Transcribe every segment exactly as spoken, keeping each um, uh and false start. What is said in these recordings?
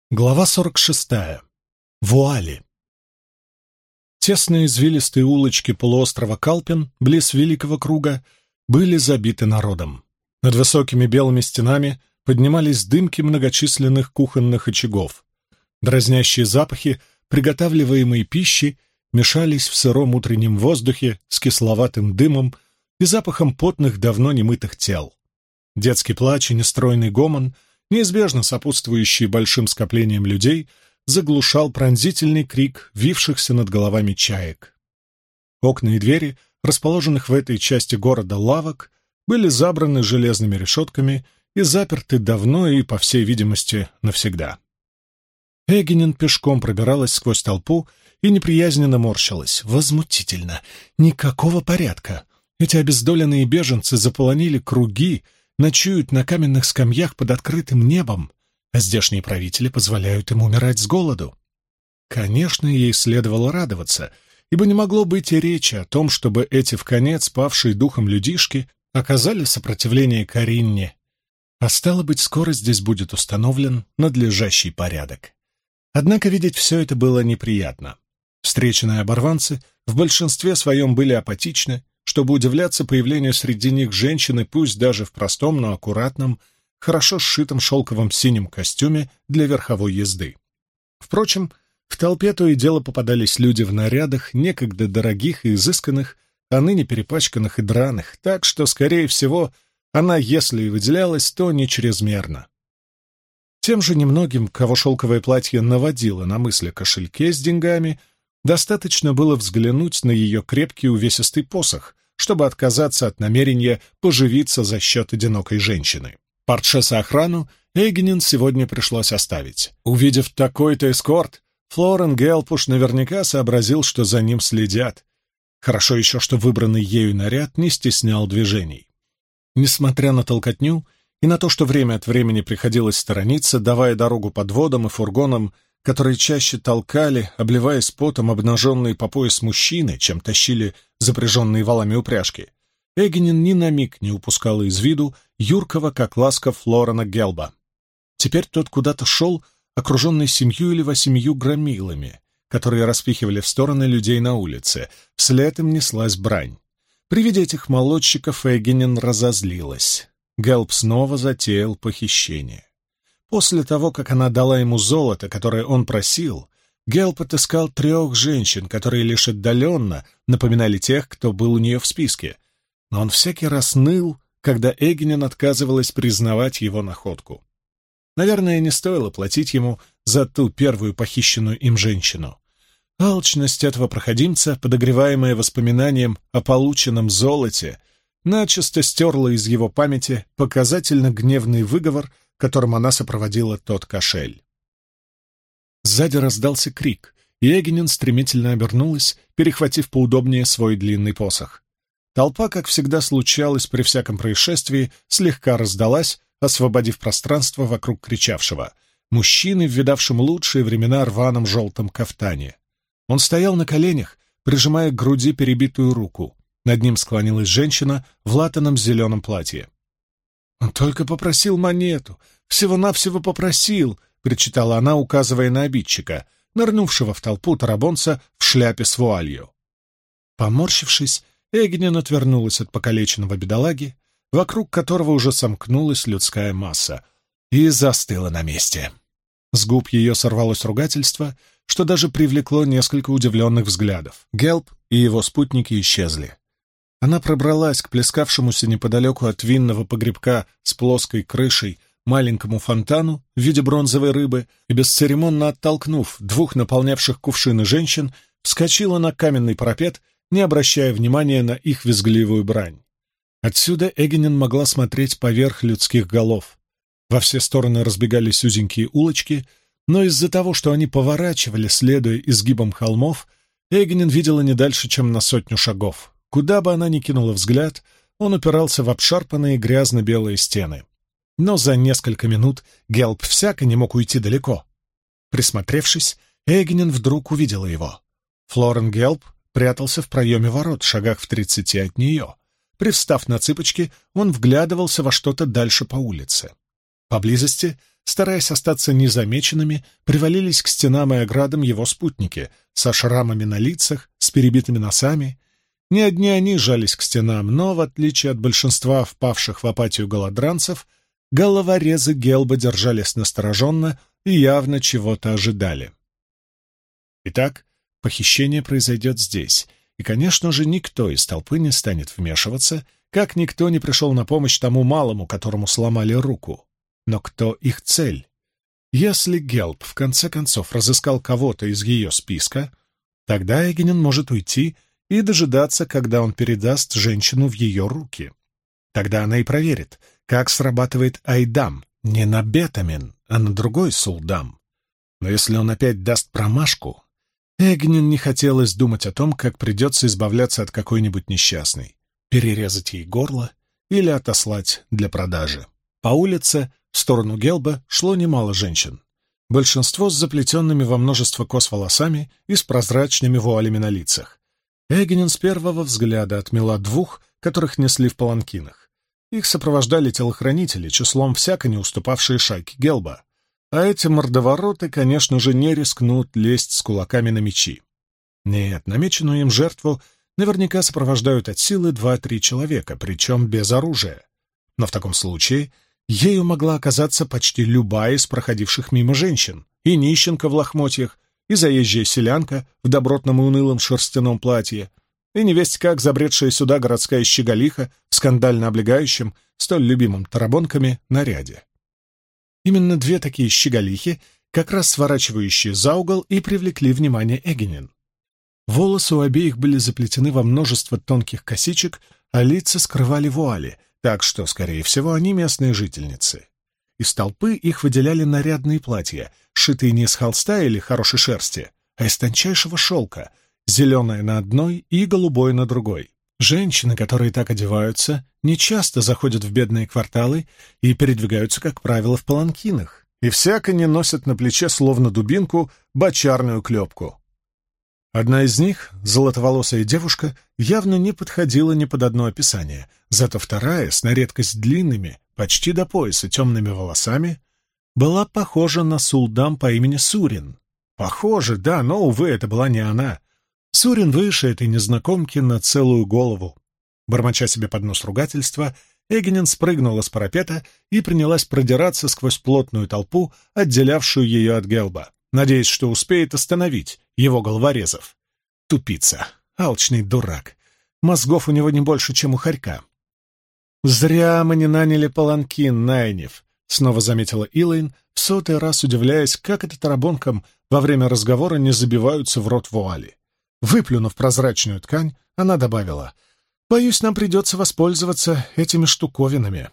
Глава сорок шестая. Вуали. Тесные извилистые улочки полуострова Калпин, близ Великого Круга, были забиты народом. Над высокими белыми стенами поднимались дымки многочисленных кухонных очагов. Дразнящие запахи приготавливаемой пищи мешались в сыром утреннем воздухе с кисловатым дымом и запахом потных, давно немытых тел. Детский плач и нестройный гомон, неизбежно сопутствующий большим скоплениям людей, заглушал пронзительный крик вившихся над головами чаек. Окна и двери, расположенных в этой части города лавок, были забраны железными решетками и заперты давно и, по всей видимости, навсегда. Эгенен пешком пробиралась сквозь толпу и неприязненно морщилась. Возмутительно! Никакого порядка! Эти обездоленные беженцы заполонили круги, ночуют на каменных скамьях под открытым небом, а здешние правители позволяют им умирать с голоду. Конечно, ей следовало радоваться, ибо не могло быть и речи о том, чтобы эти вконец павшие духом людишки оказали сопротивление Каринне, а стало быть, скоро здесь будет установлен надлежащий порядок. Однако видеть все это было неприятно. Встреченные оборванцы в большинстве своем были апатичны, чтобы удивляться появлению среди них женщины, пусть даже в простом, но аккуратном, хорошо сшитом шелковом синем костюме для верховой езды. Впрочем, в толпе то и дело попадались люди в нарядах, некогда дорогих и изысканных, а ныне перепачканных и драных, так что, скорее всего, она, если и выделялась, то не чрезмерно. Тем же немногим, кого шелковое платье наводило на мысль о кошельке с деньгами, достаточно было взглянуть на ее крепкий увесистый посох, чтобы отказаться от намерения поживиться за счет одинокой женщины. Портшеса охрану Эгенен сегодня пришлось оставить. Увидев такой-то эскорт, Флорен Гелп уж наверняка сообразил, что за ним следят. Хорошо еще, что выбранный ею наряд не стеснял движений. Несмотря на толкотню и на то, что время от времени приходилось сторониться, давая дорогу подводам и фургонам, которые чаще толкали, обливаясь потом обнаженные по пояс мужчины, чем тащили запряженные валами упряжки, Эгенен ни на миг не упускала из виду юркого, как ласка, Флорена Гелба. Теперь тот куда-то шел, окруженный семью или восемью громилами, которые распихивали в стороны людей на улице. Вслед им неслась брань. При виде этих молодчиков Эгенен разозлилась. Гелб снова затеял похищение. После того, как она дала ему золото, которое он просил, Гелп отыскал трех женщин, которые лишь отдаленно напоминали тех, кто был у нее в списке, но он всякий раз ныл, когда Эгенен отказывалась признавать его находку. Наверное, не стоило платить ему за ту первую похищенную им женщину. Алчность этого проходимца, подогреваемая воспоминанием о полученном золоте, начисто стерла из его памяти показательно гневный выговор, которым она сопроводила тот кошель. Сзади раздался крик, и Эгенен стремительно обернулась, перехватив поудобнее свой длинный посох. Толпа, как всегда случалось при всяком происшествии, слегка раздалась, освободив пространство вокруг кричавшего, мужчины, в видавшем лучшие времена рваном желтом кафтане. Он стоял на коленях, прижимая к груди перебитую руку. Над ним склонилась женщина в латаном зеленом платье. «Он только попросил монету, всего-навсего попросил», — причитала она, указывая на обидчика, нырнувшего в толпу тарабонца в шляпе с вуалью. Поморщившись, Эгенен отвернулась от покалеченного бедолаги, вокруг которого уже сомкнулась людская масса, и застыла на месте. С губ ее сорвалось ругательство, что даже привлекло несколько удивленных взглядов. Гелп и его спутники исчезли. Она пробралась к плескавшемуся неподалеку от винного погребка с плоской крышей маленькому фонтану в виде бронзовой рыбы и, бесцеремонно оттолкнув двух наполнявших кувшины женщин, вскочила на каменный парапет, не обращая внимания на их визгливую брань. Отсюда Эгенен могла смотреть поверх людских голов. Во все стороны разбегались узенькие улочки, но из-за того, что они поворачивали, следуя изгибам холмов, Эгенен видела не дальше, чем на сотню шагов. Куда бы она ни кинула взгляд, он упирался в обшарпанные грязно-белые стены. Но за несколько минут Гелп всяко не мог уйти далеко. Присмотревшись, Эгенен вдруг увидела его. Флорен Гелп прятался в проеме ворот, шагах в тридцати от нее. Привстав на цыпочки, он вглядывался во что-то дальше по улице. Поблизости стараясь остаться незамеченными, привалились к стенам и оградам его спутники, со шрамами на лицах, с перебитыми носами. Не одни они жались к стенам, но, в отличие от большинства впавших в апатию голодранцев, головорезы Гелба держались настороженно и явно чего-то ожидали. Итак, похищение произойдет здесь, и, конечно же, никто из толпы не станет вмешиваться, как никто не пришел на помощь тому малому, которому сломали руку. Но кто их цель? Если Гелб в конце концов разыскал кого-то из ее списка, тогда Эгенен может уйти и дожидаться, когда он передаст женщину в ее руки. Тогда она и проверит, как срабатывает Айдам, не на Бетамин, а на другой Сулдам. Но если он опять даст промашку, Эгенен не хотелось думать о том, как придется избавляться от какой-нибудь несчастной, перерезать ей горло или отослать для продажи. По улице в сторону Гелба шло немало женщин. Большинство с заплетенными во множество кос волосами и с прозрачными вуалями на лицах. Эгенен с первого взгляда отмела двух, которых несли в паланкинах. Их сопровождали телохранители, числом всяко не уступавшие шайке Гелба. А эти мордовороты, конечно же, не рискнут лезть с кулаками на мечи. Нет, намеченную им жертву наверняка сопровождают от силы два-три человека, причем без оружия. Но в таком случае ею могла оказаться почти любая из проходивших мимо женщин, и нищенка в лохмотьях, и заезжая селянка в добротном и унылом шерстяном платье, и невесть как забредшая сюда городская щеголиха в скандально облегающем, столь любимом тарабонками, наряде. Именно две такие щеголихи, как раз сворачивающие за угол, и привлекли внимание Эгенен. Волосы у обеих были заплетены во множество тонких косичек, а лица скрывали вуали, так что, скорее всего, они местные жительницы. Из толпы их выделяли нарядные платья, сшитые не из холста или хорошей шерсти, а из тончайшего шелка, зеленое на одной и голубое на другой. Женщины, которые так одеваются, не часто заходят в бедные кварталы и передвигаются, как правило, в паланкинах, и всяко не носят на плече, словно дубинку, бочарную клепку. Одна из них, золотоволосая девушка, явно не подходила ни под одно описание, зато вторая, с на редкость длинными, почти до пояса темными волосами, была похожа на Сулдам по имени Сурин. Похоже, да, но, увы, это была не она. Сурин выше этой незнакомки на целую голову. Бормоча себе под нос ругательства, Эгенен спрыгнула с парапета и принялась продираться сквозь плотную толпу, отделявшую ее от Гелба, надеясь, что успеет остановить его головорезов. Тупица, алчный дурак. Мозгов у него не больше, чем у хорька. «Зря мы не наняли паланкин, Найниф», — снова заметила Илэйн, в сотый раз удивляясь, как это тарабонкам во время разговора не забиваются в рот вуали. Выплюнув прозрачную ткань, она добавила: «Боюсь, нам придется воспользоваться этими штуковинами».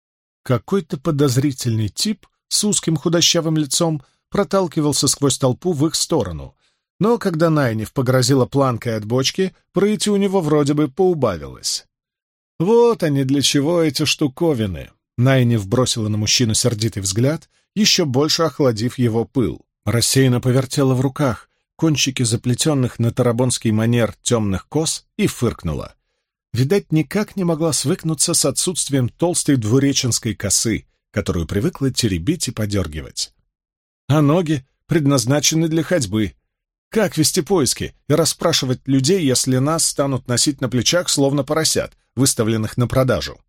Какой-то подозрительный тип с узким худощавым лицом проталкивался сквозь толпу в их сторону, но когда Найниф погрозила планкой от бочки, прыти у него вроде бы поубавилось. «Вот они для чего, эти штуковины!» Найниф бросила на мужчину сердитый взгляд, еще больше охладив его пыл. Рассеянно повертела в руках кончики заплетенных на тарабонский манер темных кос и фыркнула. Видать, никак не могла свыкнуться с отсутствием толстой двуреченской косы, которую привыкла теребить и подергивать. А ноги предназначены для ходьбы. Как вести поиски и расспрашивать людей, если нас станут носить на плечах, словно поросят, выставленных на продажу?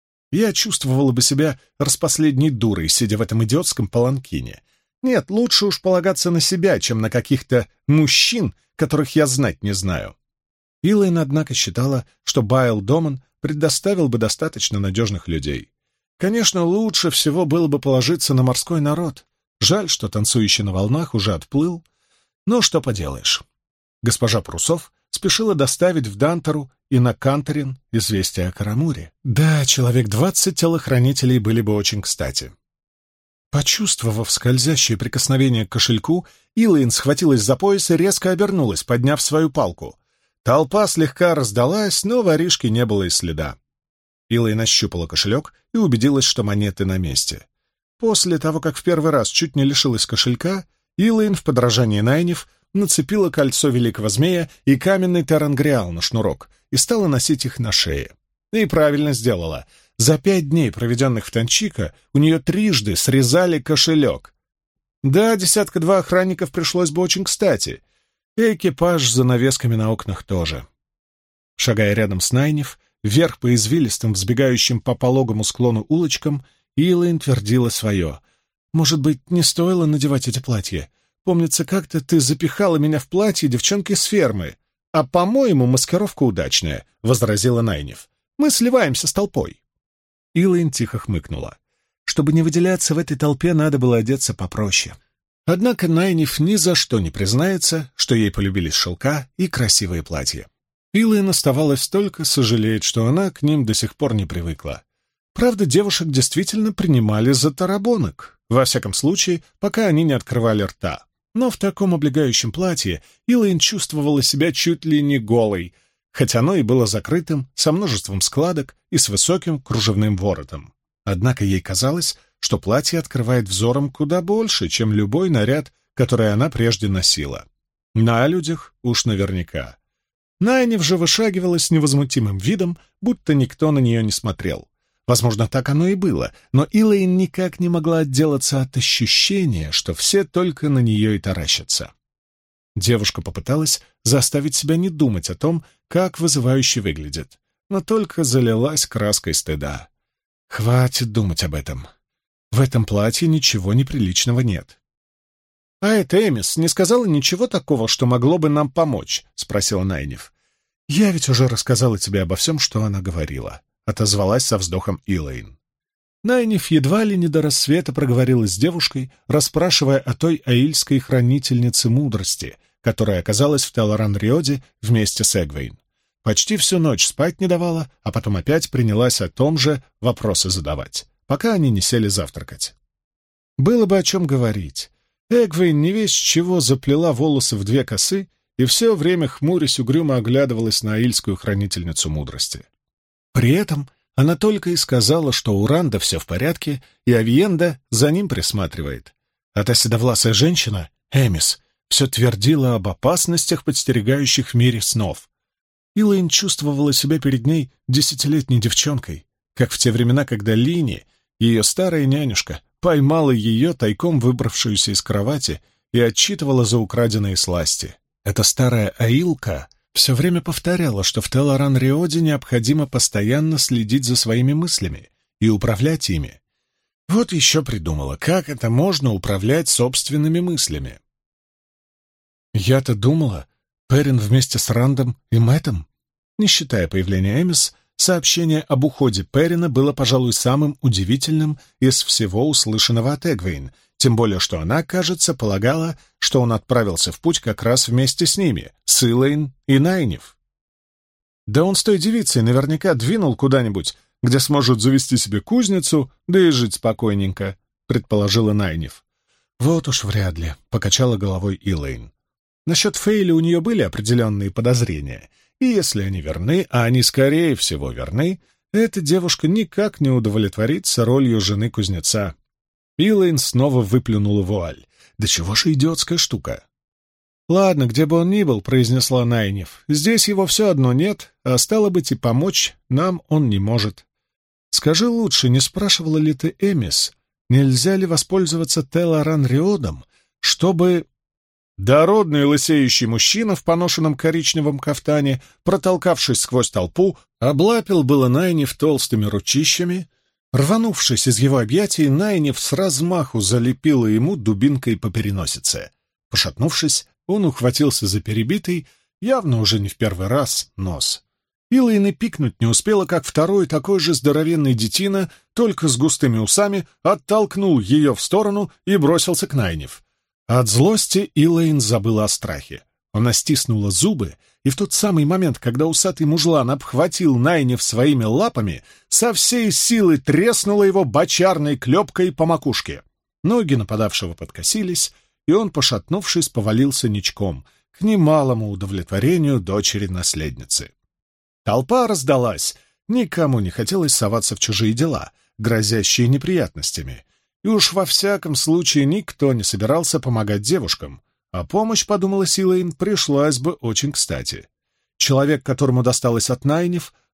Я чувствовала бы себя распоследней дурой, сидя в этом идиотском паланкине. Нет, лучше уж полагаться на себя, чем на каких-то мужчин, которых я знать не знаю. Илэйн, однако, считала, что Байл Доман предоставил бы достаточно надежных людей. Конечно, лучше всего было бы положиться на морской народ. Жаль, что танцующий на волнах уже отплыл. Но что поделаешь. Госпожа Прусов спешила доставить в Дантеру и на Кантерин известие о Карамуре. Да, человек двадцать телохранителей были бы очень кстати. Почувствовав скользящее прикосновение к кошельку, Илэйн схватилась за пояс и резко обернулась, подняв свою палку. Толпа слегка раздалась, но воришки не было и следа. Илэйн ощупала кошелек и убедилась, что монеты на месте. После того, как в первый раз чуть не лишилась кошелька, Илэйн в подражании Найниф нацепила кольцо великого змея и каменный терангриал на шнурок и стала носить их на шее. И правильно сделала. За пять дней, проведенных в Танчика, у нее трижды срезали кошелек. Да, десятка-два охранников пришлось бы очень кстати. И экипаж с занавесками на окнах тоже. Шагая рядом с Найниф, вверх по извилистым, взбегающим по пологому склону улочкам, Илайн твердила свое. «Может быть, не стоило надевать эти платья? Помнится, как-то ты запихала меня в платье девчонки с фермы. А, по-моему, маскировка удачная», — возразила Найниф. «Мы сливаемся с толпой». Илайн тихо хмыкнула. Чтобы не выделяться в этой толпе, надо было одеться попроще. Однако Найниф ни за что не признается, что ей полюбились шелка и красивые платья. Илайн оставалось только сожалеть, что она к ним до сих пор не привыкла. Правда, девушек действительно принимали за тарабонок, во всяком случае, пока они не открывали рта. Но в таком облегающем платье Илайн чувствовала себя чуть ли не голой, хотя оно и было закрытым, со множеством складок и с высоким кружевным воротом. Однако ей казалось, что платье открывает взором куда больше, чем любой наряд, который она прежде носила. На людях уж наверняка. Найниф же вышагивала с невозмутимым видом, будто никто на нее не смотрел. Возможно, так оно и было, но Илайн никак не могла отделаться от ощущения, что все только на нее и таращатся. Девушка попыталась заставить себя не думать о том, как вызывающе выглядит, но только залилась краской стыда. Хватит думать об этом. В этом платье ничего неприличного нет. «А эта Эмис не сказала ничего такого, что могло бы нам помочь?» — спросила Найниф. «Я ведь уже рассказала тебе обо всем, что она говорила», — отозвалась со вздохом Илайн. Найниф едва ли не до рассвета проговорила с девушкой, расспрашивая о той аильской хранительнице мудрости, которая оказалась в Телоран-Риоде вместе с Эгвейн. Почти всю ночь спать не давала, а потом опять принялась о том же вопросы задавать, пока они не сели завтракать. Было бы о чем говорить. Эгвейн не весь чего заплела волосы в две косы и все время хмурясь угрюмо оглядывалась на аильскую хранительницу мудрости. При этом она только и сказала, что у Ранда все в порядке, и Авиенда за ним присматривает. А та седовласая женщина, Эмис, все твердила об опасностях, подстерегающих в мире снов. Илайн чувствовала себя перед ней десятилетней девчонкой, как в те времена, когда Лини, ее старая нянюшка, поймала ее, тайком выбравшуюся из кровати, и отчитывала за украденные сласти. Эта старая аилка все время повторяла, что в Телоран-Риоде необходимо постоянно следить за своими мыслями и управлять ими. Вот еще придумала, как это можно управлять собственными мыслями. Я-то думала, Перин вместе с Рандом и Мэттом, не считая появления Эмис, сообщение об уходе Перина было, пожалуй, самым удивительным из всего услышанного от Эгвейн, тем более что она, кажется, полагала, что он отправился в путь как раз вместе с ними, с Илайн и Найниф. Да он с той девицей наверняка двинул куда-нибудь, где сможет завести себе кузницу, да и жить спокойненько, предположила Найниф. Вот уж вряд ли, покачала головой Илайн. Насчет Фейли у нее были определенные подозрения, и если они верны, а они, скорее всего, верны, эта девушка никак не удовлетворится ролью жены кузнеца. Илайн снова выплюнула вуаль. Да чего же идиотская штука? «Ладно, где бы он ни был», — произнесла Найниф, — «здесь его все одно нет, а стало быть, и помочь нам он не может. Скажи лучше, не спрашивала ли ты Эмис, нельзя ли воспользоваться Телоран-Риодом, чтобы...» Дородный лысеющий мужчина в поношенном коричневом кафтане, протолкавшись сквозь толпу, облапил было Найниф толстыми ручищами. Рванувшись из его объятий, Найниф с размаху залепила ему дубинкой по переносице. Пошатнувшись, он ухватился за перебитый, явно уже не в первый раз, нос. Илайн и пикнуть не успела, как второй такой же здоровенный детина, только с густыми усами, оттолкнул ее в сторону и бросился к Найниф. От злости Илайн забыла о страхе. Она стиснула зубы, и в тот самый момент, когда усатый мужлан обхватил Найниф своими лапами, со всей силы треснула его бочарной клепкой по макушке. Ноги нападавшего подкосились, и он, пошатнувшись, повалился ничком, к немалому удовлетворению дочери-наследницы. Толпа раздалась, никому не хотелось соваться в чужие дела, грозящие неприятностями, и уж во всяком случае никто не собирался помогать девушкам, а помощь, подумала Илайн, пришлась бы очень кстати. Человек, которому досталось от Найниф,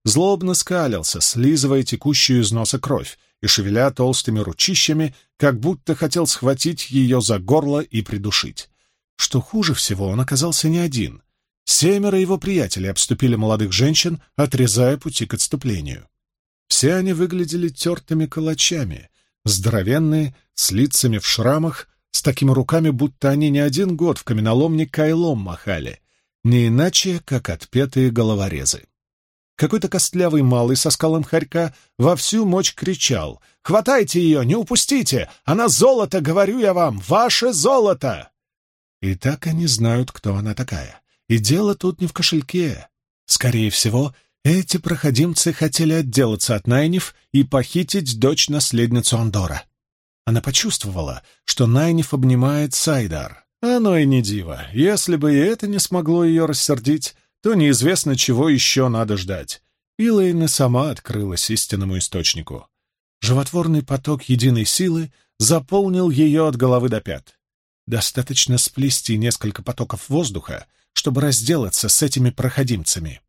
злобно скалился, слизывая текущую из носа кровь и шевеля толстыми ручищами, как будто хотел схватить ее за горло и придушить. Что хуже всего, он оказался не один. Семеро его приятелей обступили молодых женщин, отрезая пути к отступлению. Все они выглядели тертыми калачами, здоровенные, с лицами в шрамах, с такими руками, будто они не один год в каменоломне кайлом махали, не иначе, как отпетые головорезы. Какой-то костлявый малый со скалом хорька во всю мощь кричал: «Хватайте ее, не упустите! Она золото, говорю я вам, ваше золото!» И так они знают, кто она такая. И дело тут не в кошельке. Скорее всего, эти проходимцы хотели отделаться от Найниф и похитить дочь-наследницу Андора. Она почувствовала, что Найниф обнимает Сайдар. Оно и не диво. Если бы и это не смогло ее рассердить, то неизвестно, чего еще надо ждать. Илэйн и сама открылась истинному источнику. Животворный поток единой силы заполнил ее от головы до пят. Достаточно сплести несколько потоков воздуха, чтобы разделаться с этими проходимцами.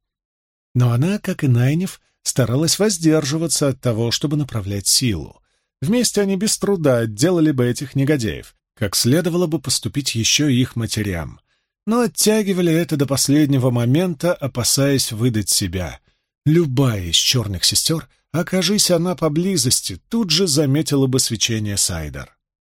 Но она, как и Найниф, старалась воздерживаться от того, чтобы направлять силу. Вместе они без труда отделали бы этих негодяев, как следовало бы поступить еще и их матерям. Но оттягивали это до последнего момента, опасаясь выдать себя. Любая из черных сестер, окажись она поблизости, тут же заметила бы свечение Сайдар.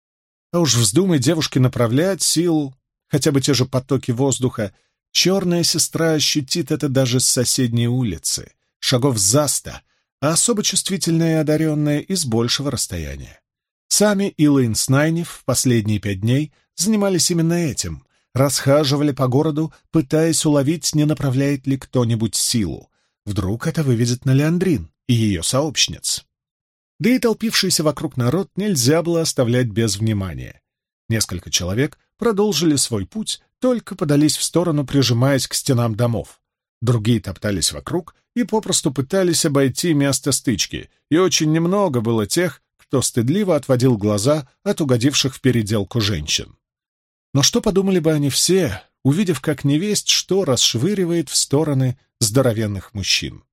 А уж вздумай девушке направлять силу, хотя бы те же потоки воздуха, черная сестра ощутит это даже с соседней улицы, шагов за сто, а особо чувствительная и одаренная из большего расстояния. Сами Илэйн с Найниф в последние пять дней занимались именно этим, расхаживали по городу, пытаясь уловить, не направляет ли кто-нибудь силу. Вдруг это выведет на Леандрин и ее сообщниц. Да и толпившийся вокруг народ нельзя было оставлять без внимания. Несколько человек продолжили свой путь, только подались в сторону, прижимаясь к стенам домов. Другие топтались вокруг и попросту пытались обойти место стычки, и очень немного было тех, кто стыдливо отводил глаза от угодивших в переделку женщин. Но что подумали бы они все, увидев, как невесть что расшвыривает в стороны здоровенных мужчин?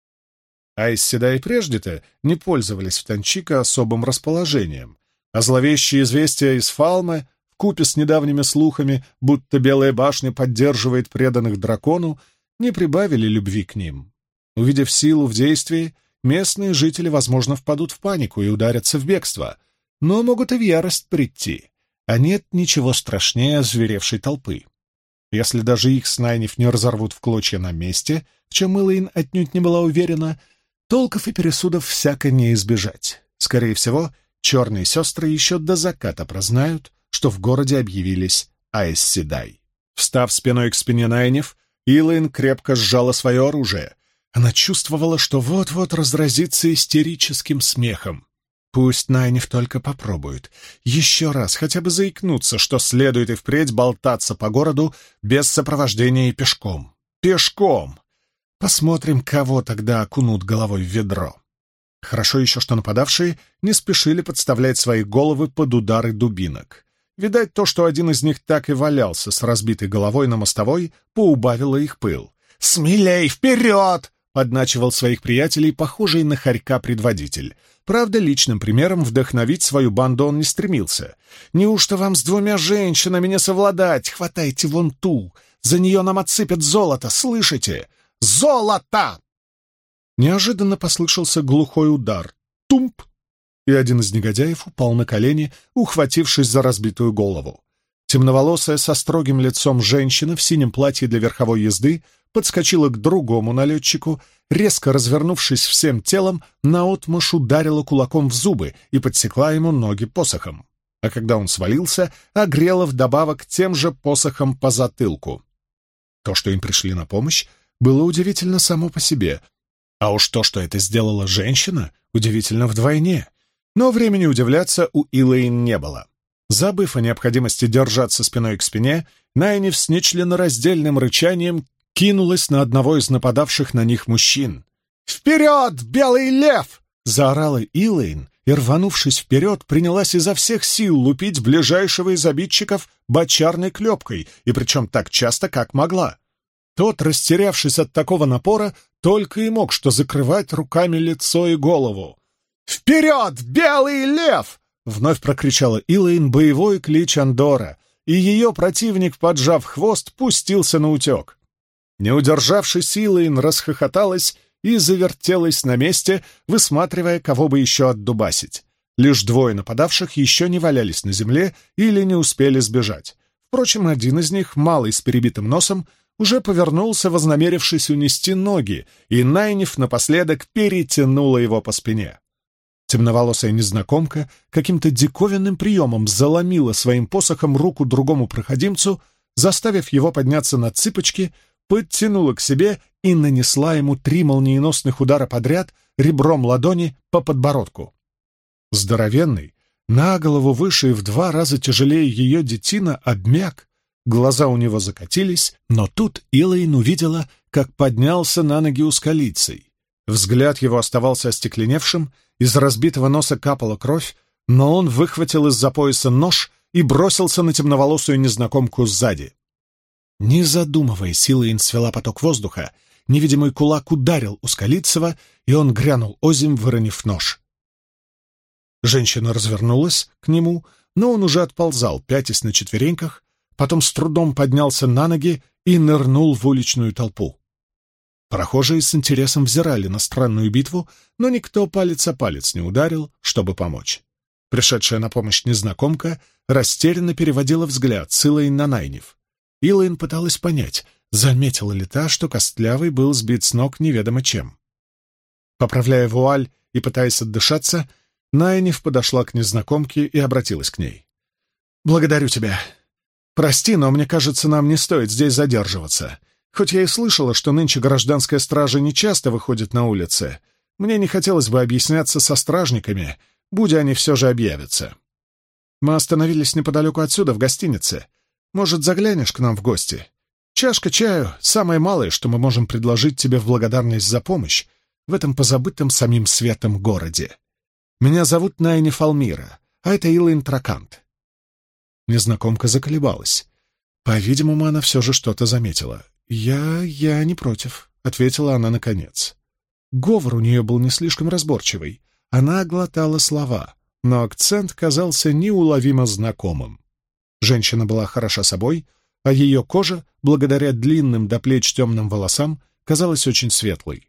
Айс-Седай прежде-то не пользовались в Танчика особым расположением, а зловещие известия из Фалмы, вкупе с недавними слухами, будто Белая башня поддерживает преданных дракону, не прибавили любви к ним. Увидев силу в действии, местные жители, возможно, впадут в панику и ударятся в бегство, но могут и в ярость прийти. А нет ничего страшнее озверевшей толпы. Если даже их с Найниф не разорвут в клочья на месте, в чем Илэйн отнюдь не была уверена, толков и пересудов всяко не избежать. Скорее всего, черные сестры еще до заката прознают, что в городе объявились Айс-Седай. Встав спиной к спине Найниф, Илэйн крепко сжала свое оружие. Она чувствовала, что вот-вот разразится истерическим смехом. Пусть Найниф только попробует еще раз хотя бы заикнуться, что следует и впредь болтаться по городу без сопровождения и пешком. Пешком! Посмотрим, кого тогда окунут головой в ведро. Хорошо еще, что нападавшие не спешили подставлять свои головы под удары дубинок. Видать, то, что один из них так и валялся с разбитой головой на мостовой, поубавило их пыл. «Смелей, вперед!» — подначивал своих приятелей, похожий на хорька предводитель. Правда, личным примером вдохновить свою банду он не стремился. «Неужто вам с двумя женщинами не совладать? Хватайте вон ту! За нее нам отсыпят золото, слышите? Золото!» Неожиданно послышался глухой удар. Тумп! И один из негодяев упал на колени, ухватившись за разбитую голову. Темноволосая, со строгим лицом женщина в синем платье для верховой езды подскочила к другому налетчику, резко развернувшись всем телом, наотмашь ударила кулаком в зубы и подсекла ему ноги посохом. А когда он свалился, огрела вдобавок тем же посохом по затылку. То, что им пришли на помощь, было удивительно само по себе, а уж то, что это сделала женщина, удивительно вдвойне. Но времени удивляться у Илэйн не было. Забыв о необходимости держаться спиной к спине, Найниф с нечленораздельным рычанием кинулась на одного из нападавших на них мужчин. «Вперед, белый лев!» — заорала Илэйн и, рванувшись вперед, принялась изо всех сил лупить ближайшего из обидчиков бочарной клепкой, и причем так часто, как могла. Тот, растерявшись от такого напора, только и мог что закрывать руками лицо и голову. «Вперед, белый лев!» — вновь прокричала Илэйн боевой клич Андора, и ее противник, поджав хвост, пустился на утек. Не удержавшись, Илэйн расхохоталась и завертелась на месте, высматривая, кого бы еще отдубасить. Лишь двое нападавших еще не валялись на земле или не успели сбежать. Впрочем, один из них, малый с перебитым носом, уже повернулся, вознамерившись унести ноги, и Найниф напоследок перетянула его по спине. Темноволосая незнакомка каким-то диковинным приемом заломила своим посохом руку другому проходимцу, заставив его подняться на цыпочки, подтянула к себе и нанесла ему три молниеносных удара подряд ребром ладони по подбородку. Здоровенный, на голову выше и в два раза тяжелее ее детина, обмяк, глаза у него закатились, но тут Илэйн увидела, как поднялся на ноги ускалицей. Взгляд его оставался остекленевшим, из разбитого носа капала кровь, но он выхватил из-за пояса нож и бросился на темноволосую незнакомку сзади. Не задумываясь, Илэйн свела поток воздуха, невидимый кулак ударил Ускалицева, и он грянул озимь, выронив нож. Женщина развернулась к нему, но он уже отползал, пятясь на четвереньках, потом с трудом поднялся на ноги и нырнул в уличную толпу. Прохожие с интересом взирали на странную битву, но никто палец о палец не ударил, чтобы помочь. Пришедшая на помощь незнакомка растерянно переводила взгляд с Илэйн на Найниф. Илэйн пыталась понять, заметила ли та, что Костлявый был сбит с ног неведомо чем. Поправляя вуаль и пытаясь отдышаться, Найниф подошла к незнакомке и обратилась к ней. «Благодарю тебя. Прости, но мне кажется, нам не стоит здесь задерживаться. Хоть я и слышала, что нынче гражданская стража нечасто выходит на улицы, мне не хотелось бы объясняться со стражниками, будь они все же объявятся. Мы остановились неподалеку отсюда, в гостинице. Может, заглянешь к нам в гости? Чашка чаю — самое малое, что мы можем предложить тебе в благодарность за помощь в этом позабытом самим светом городе. Меня зовут Найниф Алмира, а это Илэйн Тракант». Незнакомка заколебалась. По-видимому, она все же что-то заметила. «Я... я не против», — ответила она наконец. Говор у нее был не слишком разборчивый. Она глотала слова, но акцент казался неуловимо знакомым. Женщина была хороша собой, а ее кожа, благодаря длинным до плеч темным волосам, казалась очень светлой.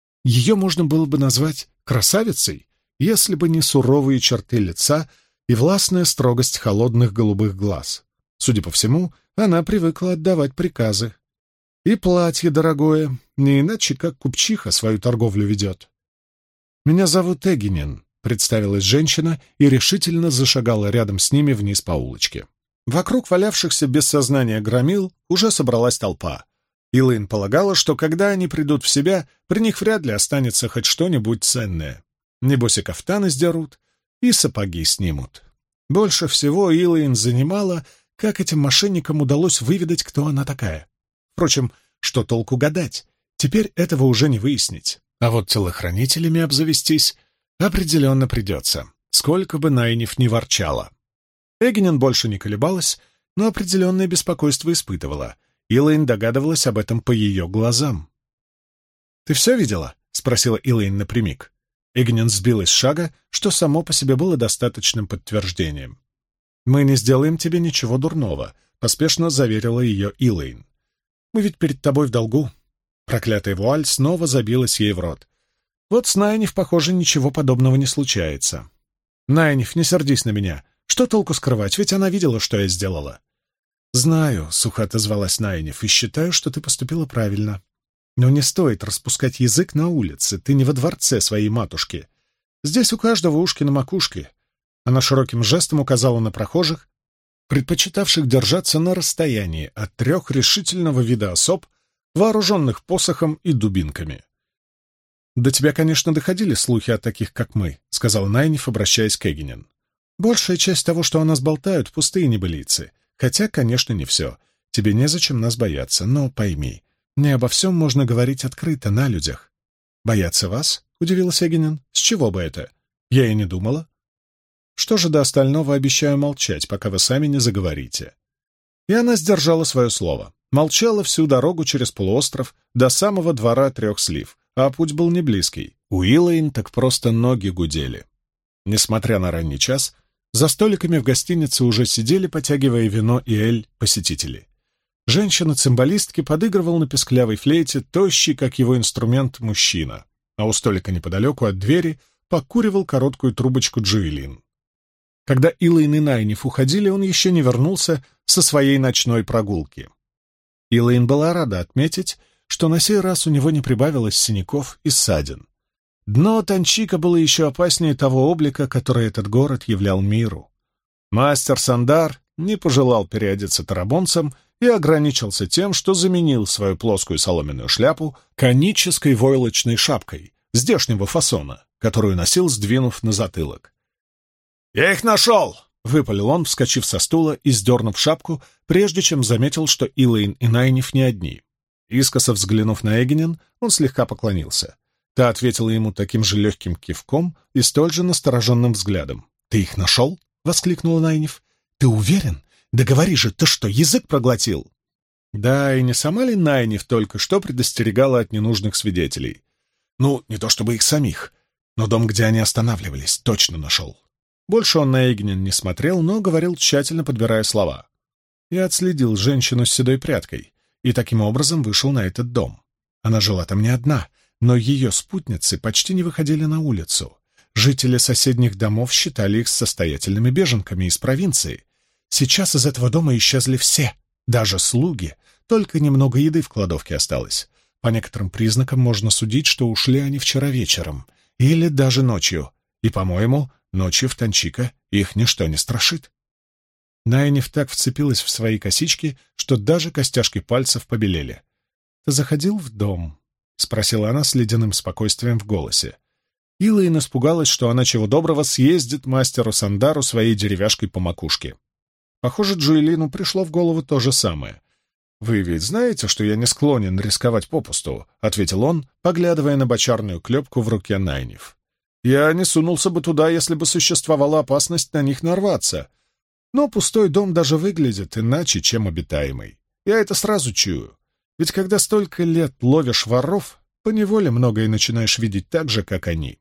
Ее можно было бы назвать красавицей, если бы не суровые черты лица и властная строгость холодных голубых глаз. Судя по всему, она привыкла отдавать приказы. И платье дорогое, не иначе, как купчиха свою торговлю ведет. «Меня зовут Эгенин», — представилась женщина и решительно зашагала рядом с ними вниз по улочке. Вокруг валявшихся без сознания громил уже собралась толпа. Илэйн полагала, что когда они придут в себя, при них вряд ли останется хоть что-нибудь ценное. Небось и кафтаны сдерут, и сапоги снимут. Больше всего Илэйн занимала, как этим мошенникам удалось выведать, кто она такая. Впрочем, что толку гадать? Теперь этого уже не выяснить. А вот телохранителями обзавестись определенно придется, сколько бы Найниф ни ворчала. Эгенин больше не колебалась, но определенное беспокойство испытывала. Илэйн догадывалась об этом по ее глазам. «Ты все видела?» — спросила Илэйн напрямик. Эгенин сбилась с шага, что само по себе было достаточным подтверждением. «Мы не сделаем тебе ничего дурного», — поспешно заверила ее Илэйн. «Мы ведь перед тобой в долгу». Проклятая вуаль снова забилась ей в рот. Вот с Найниф, похоже, ничего подобного не случается. «Найниф, не сердись на меня. Что толку скрывать, ведь она видела, что я сделала». «Знаю», — сухо отозвалась Найниф, — «и считаю, что ты поступила правильно. Но не стоит распускать язык на улице, ты не во дворце своей матушки. Здесь у каждого ушки на макушке». Она широким жестом указала на прохожих, предпочитавших держаться на расстоянии от трех решительного вида особ, вооруженных посохом и дубинками. «До тебя, конечно, доходили слухи о таких, как мы», — сказал Найниф, обращаясь к Эгенин. «Большая часть того, что о нас болтают, пустые небылицы. Хотя, конечно, не все. Тебе незачем нас бояться, но пойми, не обо всем можно говорить открыто на людях». «Бояться вас?» — удивился Эгенин. «С чего бы это? Я и не думала». «Что же до остального, обещаю молчать, пока вы сами не заговорите». И она сдержала свое слово. молчала всю дорогу через полуостров до самого двора Трех Слив, а путь был не близкий. У Илэйн так просто ноги гудели. Несмотря на ранний час, за столиками в гостинице уже сидели, потягивая вино и эль, посетители. Женщина-цимбалистки подыгрывал на песклявой флейте тощий, как его инструмент, мужчина, а у столика неподалеку от двери покуривал короткую трубочку Джоэлин. Когда Илэйн и Найниф уходили, он еще не вернулся со своей ночной прогулки. Илэйн была рада отметить, что на сей раз у него не прибавилось синяков и ссадин. Дно Танчика было еще опаснее того облика, который этот город являл миру. Мастер Сандар не пожелал переодеться тарабонцем и ограничился тем, что заменил свою плоскую соломенную шляпу конической войлочной шапкой здешнего фасона, которую носил, сдвинув на затылок. «Я их нашел!» — выпалил он, вскочив со стула и сдернув шапку, прежде чем заметил, что Илэйн и Найниф не одни. Искоса взглянув на Эгенен, он слегка поклонился. Та ответила ему таким же легким кивком и столь же настороженным взглядом. «Ты их нашел?» — воскликнула Найниф. «Ты уверен? Да говори же, ты что, язык проглотил?» Да, и не сама ли Найниф только что предостерегала от ненужных свидетелей? Ну, не то чтобы их самих, но дом, где они останавливались, точно нашел. Больше он на Эгенен не смотрел, но говорил, тщательно подбирая слова. Я отследил женщину с седой прядкой и таким образом вышел на этот дом. Она жила там не одна, но ее спутницы почти не выходили на улицу. Жители соседних домов считали их состоятельными беженками из провинции. Сейчас из этого дома исчезли все, даже слуги, только немного еды в кладовке осталось. По некоторым признакам можно судить, что ушли они вчера вечером или даже ночью, и, по-моему, ночью в Танчика их ничто не страшит. Найниф так вцепилась в свои косички, что даже костяшки пальцев побелели. «Ты заходил в дом?» — спросила она с ледяным спокойствием в голосе. Илэйн испугалась, что она чего доброго съездит мастеру Сандару своей деревяшкой по макушке. Похоже, Джоэлину пришло в голову то же самое. «Вы ведь знаете, что я не склонен рисковать попусту», — ответил он, поглядывая на бочарную клепку в руке Найниф. «Я не сунулся бы туда, если бы существовала опасность на них нарваться. Но пустой дом даже выглядит иначе, чем обитаемый. Я это сразу чую. Ведь когда столько лет ловишь воров, поневоле многое начинаешь видеть так же, как они».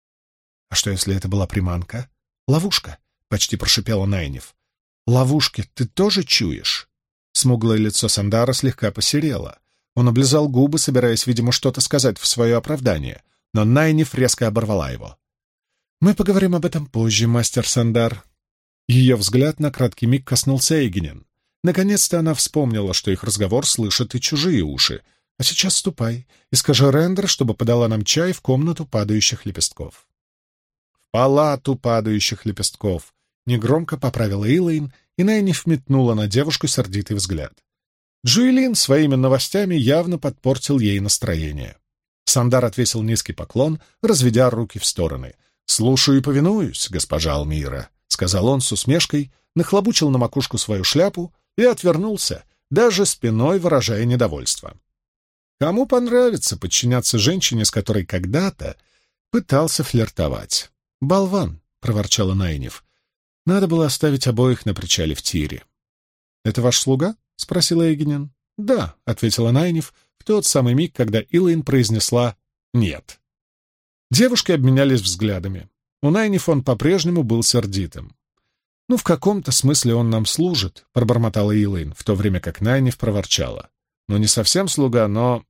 «А что, если это была приманка? Ловушка?» — почти прошипела Найниф. «Ловушки ты тоже чуешь?» Смуглое лицо Сандара слегка посерело. Он облизал губы, собираясь, видимо, что-то сказать в свое оправдание, но Найниф резко оборвала его. «Мы поговорим об этом позже, мастер Сандар». Ее взгляд на краткий миг коснулся Эгенен. Наконец-то она вспомнила, что их разговор слышат и чужие уши. «А сейчас ступай и скажи Рендер, чтобы подала нам чай в комнату падающих лепестков». «В палату падающих лепестков», — негромко поправила Илэйн, и Найниф метнула на девушку сердитый взгляд. Джоэлин своими новостями явно подпортил ей настроение. Сандар отвесил низкий поклон, разведя руки в стороны. «Слушаю и повинуюсь, госпожа Алмира», — сказал он с усмешкой, нахлобучил на макушку свою шляпу и отвернулся, даже спиной выражая недовольство. Кому понравится подчиняться женщине, с которой когда-то пытался флиртовать? «Болван», — проворчала Найниф. «Надо было оставить обоих на причале в тире». «Это ваш слуга?» — спросила Эгенен. «Да», — ответила Найниф в тот самый миг, когда Илэйн произнесла «нет». Девушки обменялись взглядами. У Найниф он по-прежнему был сердитым. «Ну, в каком-то смысле он нам служит», — пробормотала Илэйн, в то время как Найниф проворчала. «Ну, не совсем слуга, но...»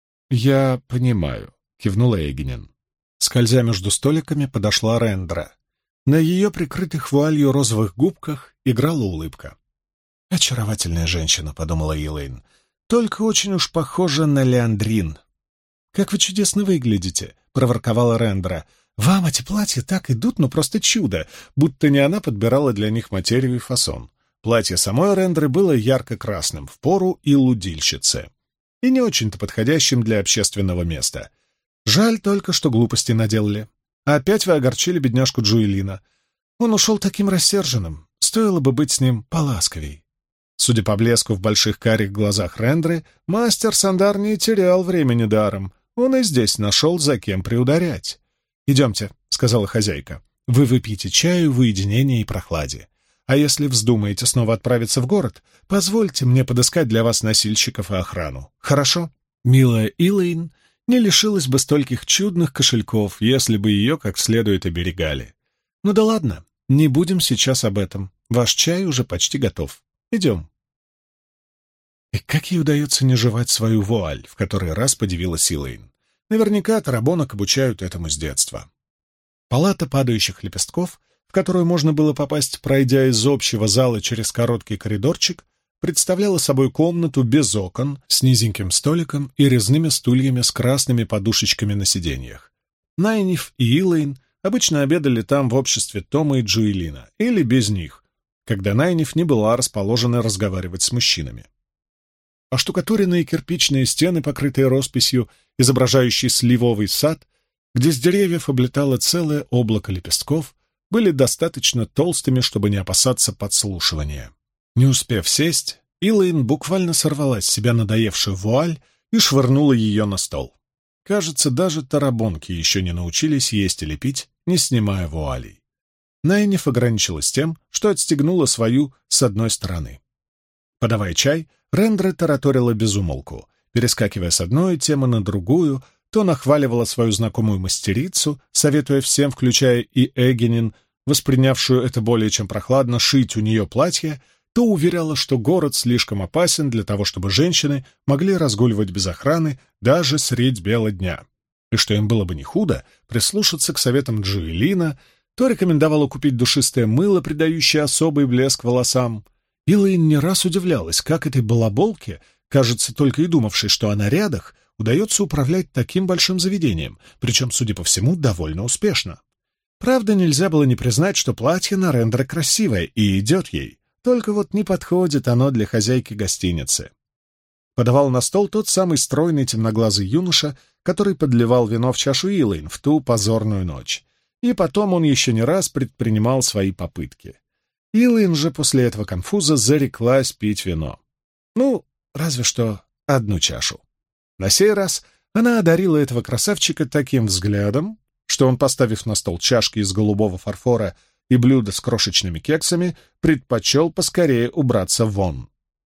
«Я понимаю», — кивнула Эгенен. Скользя между столиками, подошла Рендра. На ее прикрытых вуалью розовых губках играла улыбка. «Очаровательная женщина», — подумала Илэйн, — «только очень уж похожа на Леандрин». «Как вы чудесно выглядите», — проворковала Рендра. «Вам эти платья так идут, ну просто чудо, будто не она подбирала для них материю и фасон». Платье самой Рендры было ярко-красным, впору и лудильщице, и не очень-то подходящим для общественного места. Жаль только, что глупости наделали. Опять вы огорчили бедняжку Джоэлина. Он ушел таким рассерженным. Стоило бы быть с ним поласковей. Судя по блеску в больших карих глазах Рендры, мастер Сандар не терял времени даром. Он и здесь нашел, за кем приударять. «Идемте», — сказала хозяйка. «Вы выпьете чаю в уединении и прохладе. А если вздумаете снова отправиться в город, позвольте мне подыскать для вас носильщиков и охрану. Хорошо? Милая Илэйн не лишилась бы стольких чудных кошельков, если бы ее как следует оберегали. Ну да ладно, не будем сейчас об этом. Ваш чай уже почти готов. Идем. И как ей удается не жевать свою вуаль, в который раз подивилась Илэйн. Наверняка тарабонок обучают этому с детства. Палата падающих лепестков, в которую можно было попасть, пройдя из общего зала через короткий коридорчик, представляла собой комнату без окон, с низеньким столиком и резными стульями с красными подушечками на сиденьях. Найниф и Илэйн обычно обедали там в обществе Тома и Джуэлина, или без них, когда Найниф не была расположена разговаривать с мужчинами. Оштукатуренные кирпичные стены, покрытые росписью, изображающей сливовый сад, где с деревьев облетало целое облако лепестков, были достаточно толстыми, чтобы не опасаться подслушивания. Не успев сесть, Илэйн буквально сорвала с себя надоевшую вуаль и швырнула ее на стол. Кажется, даже тарабонки еще не научились есть или пить, не снимая вуалей. Найниф ограничилась тем, что отстегнула свою с одной стороны. Подавая чай, Рендре тараторила без умолку, перескакивая с одной темы на другую, то нахваливала свою знакомую мастерицу, советуя всем, включая и Эгенин, воспринявшую это более чем прохладно, шить у нее платье, то уверяла, что город слишком опасен для того, чтобы женщины могли разгуливать без охраны даже средь бела дня, и что им было бы не худо прислушаться к советам Джуэлина, то рекомендовала купить душистое мыло, придающее особый блеск волосам. Илэйн не раз удивлялась, как этой балаболке, кажется, только и думавшей, что о нарядах, удается управлять таким большим заведением, причем, судя по всему, довольно успешно. Правда, нельзя было не признать, что платье на Рендре красивое и идет ей, только вот не подходит оно для хозяйки гостиницы. Подавал на стол тот самый стройный темноглазый юноша, который подливал вино в чашу Илэйн в ту позорную ночь. И потом он еще не раз предпринимал свои попытки. Илэйн же после этого конфуза зареклась пить вино. Ну, разве что одну чашу. На сей раз она одарила этого красавчика таким взглядом, что он, поставив на стол чашки из голубого фарфора и блюдо с крошечными кексами, предпочел поскорее убраться вон.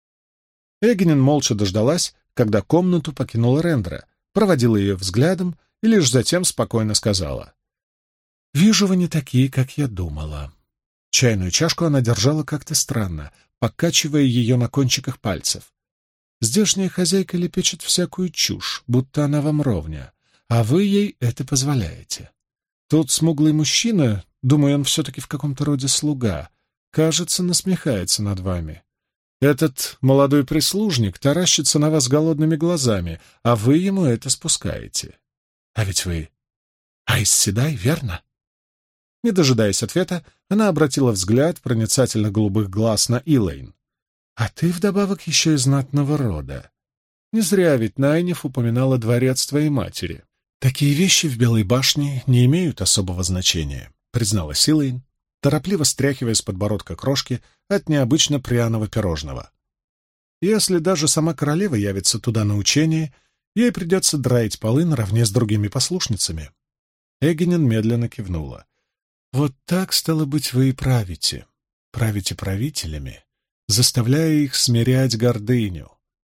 Эгенин молча дождалась, когда комнату покинула Рендре, проводила ее взглядом и лишь затем спокойно сказала: «Вижу, вы не такие, как я думала». Чайную чашку она держала как-то странно, покачивая ее на кончиках пальцев. «Здешняя хозяйка лепечет всякую чушь, будто она вам ровня, а вы ей это позволяете. Тот смуглый мужчина, думаю, он все-таки в каком-то роде слуга, кажется, насмехается над вами. Этот молодой прислужник таращится на вас голодными глазами, а вы ему это спускаете. А ведь вы Айс Седай, верно?» Не дожидаясь ответа, она обратила взгляд проницательно голубых глаз на Илэйн. «А ты вдобавок еще из знатного рода. Не зря ведь Найниф упоминала дворец твоей матери. Такие вещи в Белой башне не имеют особого значения», — призналась Илэйн, торопливо стряхивая с подбородка крошки от необычно пряного пирожного. «Если даже сама королева явится туда на учение, ей придется драить полы наравне с другими послушницами». Эгенин медленно кивнула. «Вот так, стало быть, вы и правите. Правите правителями, заставляя их смирять гордыню.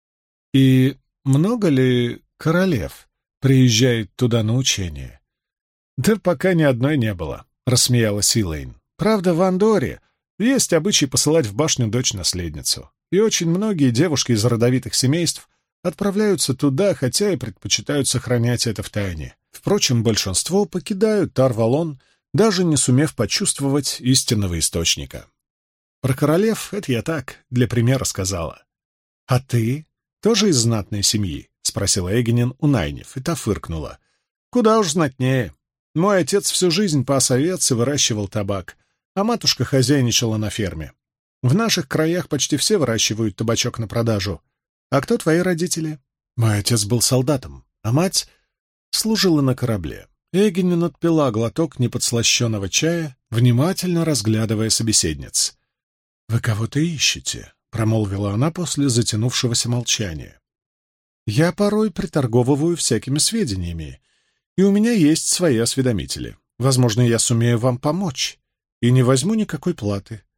И много ли королев приезжает туда на учение?» «Да пока ни одной не было», — рассмеялась Илэйн. «Правда, в Андоре есть обычай посылать в башню дочь-наследницу, и очень многие девушки из родовитых семейств отправляются туда, хотя и предпочитают сохранять это в тайне. Впрочем, большинство покидают Тар-Валон, даже не сумев почувствовать истинного источника. Про королев это я так, для примера сказала. «А ты тоже из знатной семьи?» — спросила Эгенин у Найниф, и та фыркнула. «Куда уж знатнее. Мой отец всю жизнь пас овец и выращивал табак, а матушка хозяйничала на ферме. В наших краях почти все выращивают табачок на продажу. А кто твои родители?» «Мой отец был солдатом, а мать служила на корабле». Эгенин отпила глоток неподслащенного чая, внимательно разглядывая собеседниц. «Вы кого-то ищете?» — промолвила она после затянувшегося молчания. «Я порой приторговываю всякими сведениями, и у меня есть свои осведомители. Возможно, я сумею вам помочь, и не возьму никакой платы.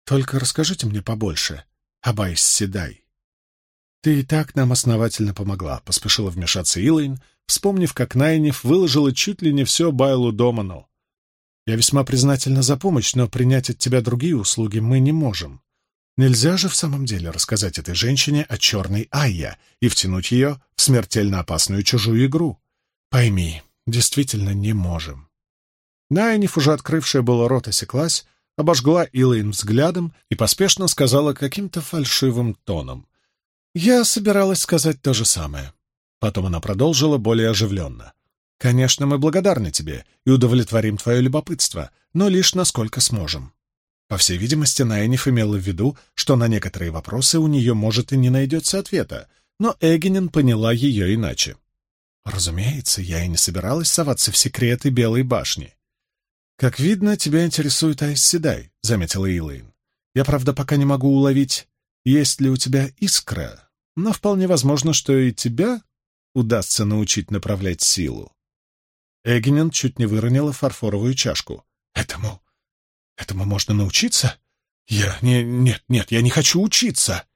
Только расскажите мне побольше об Айс Седай. «Ты и так нам основательно помогла», — поспешила вмешаться Илэйн, вспомнив, как Найниф выложила чуть ли не все Байлу Доману. «Я весьма признательна за помощь, но принять от тебя другие услуги мы не можем. Нельзя же в самом деле рассказать этой женщине о черной Айя и втянуть ее в смертельно опасную чужую игру. Пойми, действительно не можем». Найниф, уже открывшая было рот, осеклась, обожгла Илэйн взглядом и поспешно сказала каким-то фальшивым тоном: «Я собиралась сказать то же самое». Потом она продолжила более оживленно. «Конечно, мы благодарны тебе и удовлетворим твое любопытство, но лишь насколько сможем». По всей видимости, Найниф имела в виду, что на некоторые вопросы у нее, может, и не найдется ответа, но Эгенин поняла ее иначе. «Разумеется, я и не собиралась соваться в секреты Белой башни». «Как видно, тебя интересует Айс Седай», — заметила Илэйн. «Я, правда, пока не могу уловить, есть ли у тебя искра, но вполне возможно, что и тебя удастся научить направлять силу». Эгенин чуть не выронила фарфоровую чашку. «Этому... этому можно научиться? Я... не... нет, нет, я не хочу учиться!»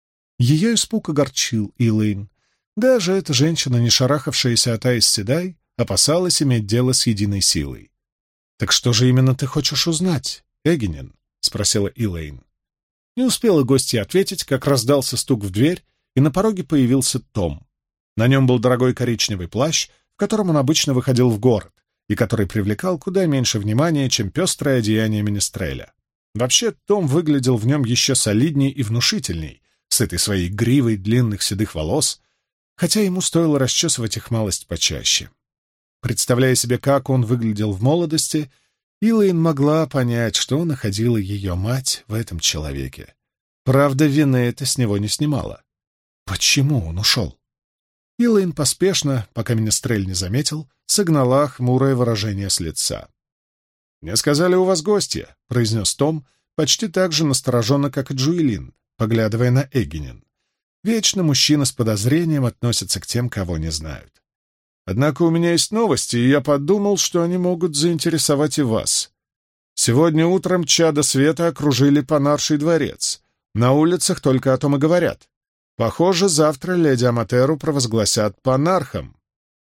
Ее испуг огорчил Илэйн. Даже эта женщина, не шарахавшаяся от Айс Седай, опасалась иметь дело с единой силой. «Так что же именно ты хочешь узнать, Эгенин?» — спросила Илэйн. Не успела гостья ответить, как раздался стук в дверь, и на пороге появился Том. На нем был дорогой коричневый плащ, в котором он обычно выходил в город, и который привлекал куда меньше внимания, чем пестрое одеяние Менестреля. Вообще, Том выглядел в нем еще солидней и внушительней, с этой своей гривой длинных седых волос, хотя ему стоило расчесывать их малость почаще. Представляя себе, как он выглядел в молодости, Илэйн могла понять, что находила ее мать в этом человеке. Правда, вины это с него не снимала. Почему он ушел? Илэйн поспешно, пока Менестрель не заметил, согнала хмурое выражение с лица. «Мне сказали, у вас гостья», — произнес Том, почти так же настороженно, как и Джуэлин, поглядывая на Эгенин. Вечно мужчина с подозрением относится к тем, кого не знают. «Однако у меня есть новости, и я подумал, что они могут заинтересовать и вас. Сегодня утром чада света окружили Панарший дворец. На улицах только о том и говорят. Похоже, завтра леди Аматеру провозгласят панархом».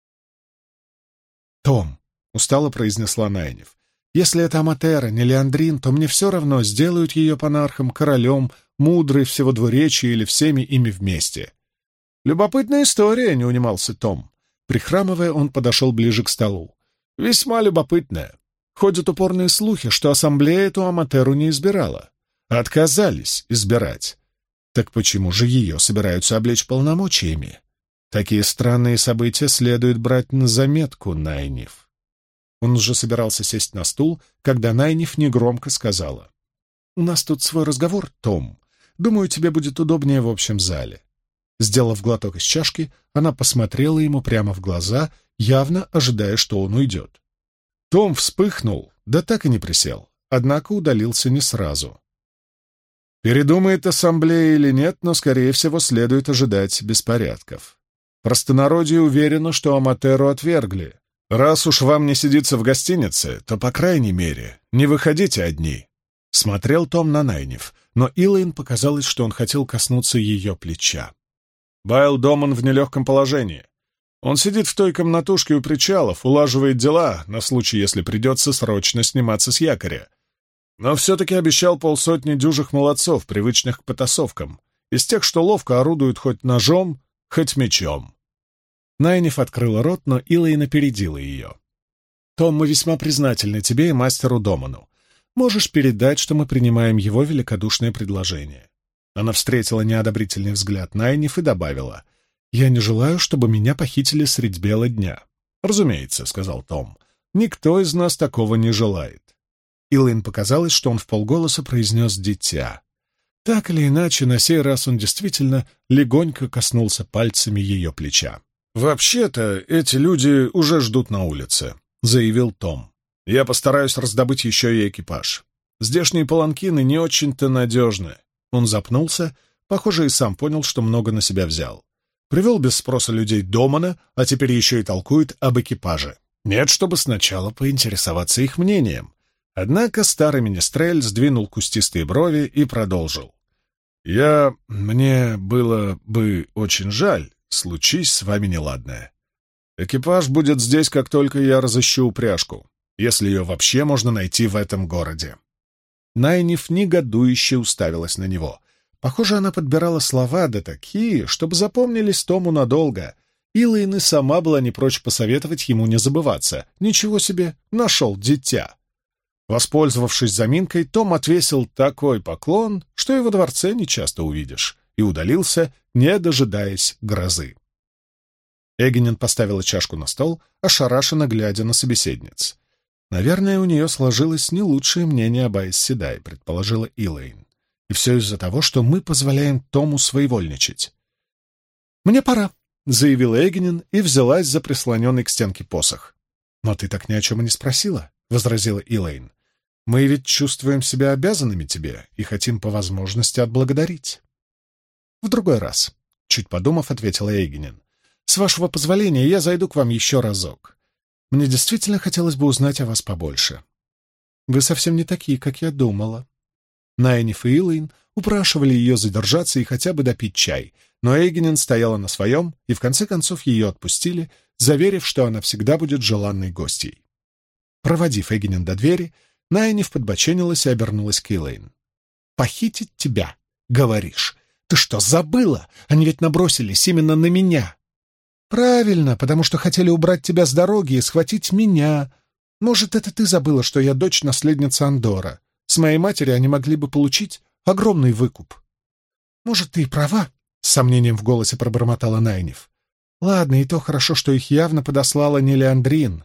«Том», — устало произнесла Найниф, — «если это Аматера, не Леандрин, то мне все равно, сделают ее панархом, королем, мудрой всего двуречия или всеми ими вместе». «Любопытная история», — не унимался Том. Прихрамывая, он подошел ближе к столу. «Весьма любопытная. Ходят упорные слухи, что ассамблея эту Аматеру не избирала. Отказались избирать. Так почему же ее собираются облечь полномочиями? Такие странные события следует брать на заметку, Найниф». Он уже собирался сесть на стул, когда Найниф негромко сказала: «У нас тут свой разговор, Том. Думаю, тебе будет удобнее в общем зале». Сделав глоток из чашки, она посмотрела ему прямо в глаза, явно ожидая, что он уйдет. Том вспыхнул, да так и не присел, однако удалился не сразу. Передумает ассамблея или нет, но, скорее всего, следует ожидать беспорядков. Простонародье уверено, что Аматеру отвергли. Раз уж вам не сидится в гостинице, то, по крайней мере, не выходите одни. Смотрел Том на Найниф, но Илэйн показалось, что он хотел коснуться ее плеча. Байл Доман в нелегком положении. Он сидит в той комнатушке у причалов, улаживает дела на случай, если придется срочно сниматься с якоря. Но все-таки обещал полсотни дюжих молодцов, привычных к потасовкам, из тех, что ловко орудуют хоть ножом, хоть мечом. Найниф открыла рот, но Илэйн опередила ее. «Том, мы весьма признательны тебе и мастеру Доману. Можешь передать, что мы принимаем его великодушное предложение». Она встретила неодобрительный взгляд Найниф и добавила: «Я не желаю, чтобы меня похитили средь бела дня». «Разумеется», — сказал Том, — «никто из нас такого не желает». Илэйн показалось, что он вполголоса произнес «дитя». Так или иначе, на сей раз он действительно легонько коснулся пальцами ее плеча. «Вообще-то эти люди уже ждут на улице», — заявил Том. «Я постараюсь раздобыть еще и экипаж. Здешние паланкины не очень-то надежны». Он запнулся, похоже, и сам понял, что много на себя взял. Привел без спроса людей Домана, а теперь еще и толкует об экипаже. Нет, чтобы сначала поинтересоваться их мнением. Однако старый министрель сдвинул кустистые брови и продолжил. «Я... мне было бы очень жаль, случись с вами неладное. Экипаж будет здесь, как только я разыщу упряжку, если ее вообще можно найти в этом городе». Найниф негодующе уставилась на него. Похоже, она подбирала слова да такие, чтобы запомнились Тому надолго. Илэйн и сама была не прочь посоветовать ему не забываться. Ничего себе, нашел дитя. Воспользовавшись заминкой, Том отвесил такой поклон, что и во дворце нечасто увидишь, и удалился, не дожидаясь грозы. Эгенин поставила чашку на стол, ошарашенно глядя на собеседниц. «Наверное, у нее сложилось не лучшее мнение об Айс Седай», — предположила Илэйн. «И все из-за того, что мы позволяем Тому своевольничать». «Мне пора», — заявила Эгенин и взялась за прислоненный к стенке посох. «Но ты так ни о чем и не спросила», — возразила Илэйн. «Мы ведь чувствуем себя обязанными тебе и хотим по возможности отблагодарить». «В другой раз», — чуть подумав, ответила Эгенин. «С вашего позволения я зайду к вам еще разок. Мне действительно хотелось бы узнать о вас побольше. Вы совсем не такие, как я думала». Найниф и Илэйн упрашивали ее задержаться и хотя бы допить чай, но Эгенин стояла на своем, и в конце концов ее отпустили, заверив, что она всегда будет желанной гостьей. Проводив Эгенин до двери, Найниф подбоченилась и обернулась к Илэйн. «Похитить тебя, говоришь? Ты что, забыла? Они ведь набросились именно на меня». «Правильно, потому что хотели убрать тебя с дороги и схватить меня. Может, это ты забыла, что я дочь-наследница Андора. С моей матери они могли бы получить огромный выкуп». «Может, ты и права», — с сомнением в голосе пробормотала Найниф. «Ладно, и то хорошо, что их явно подослала не Леандрин.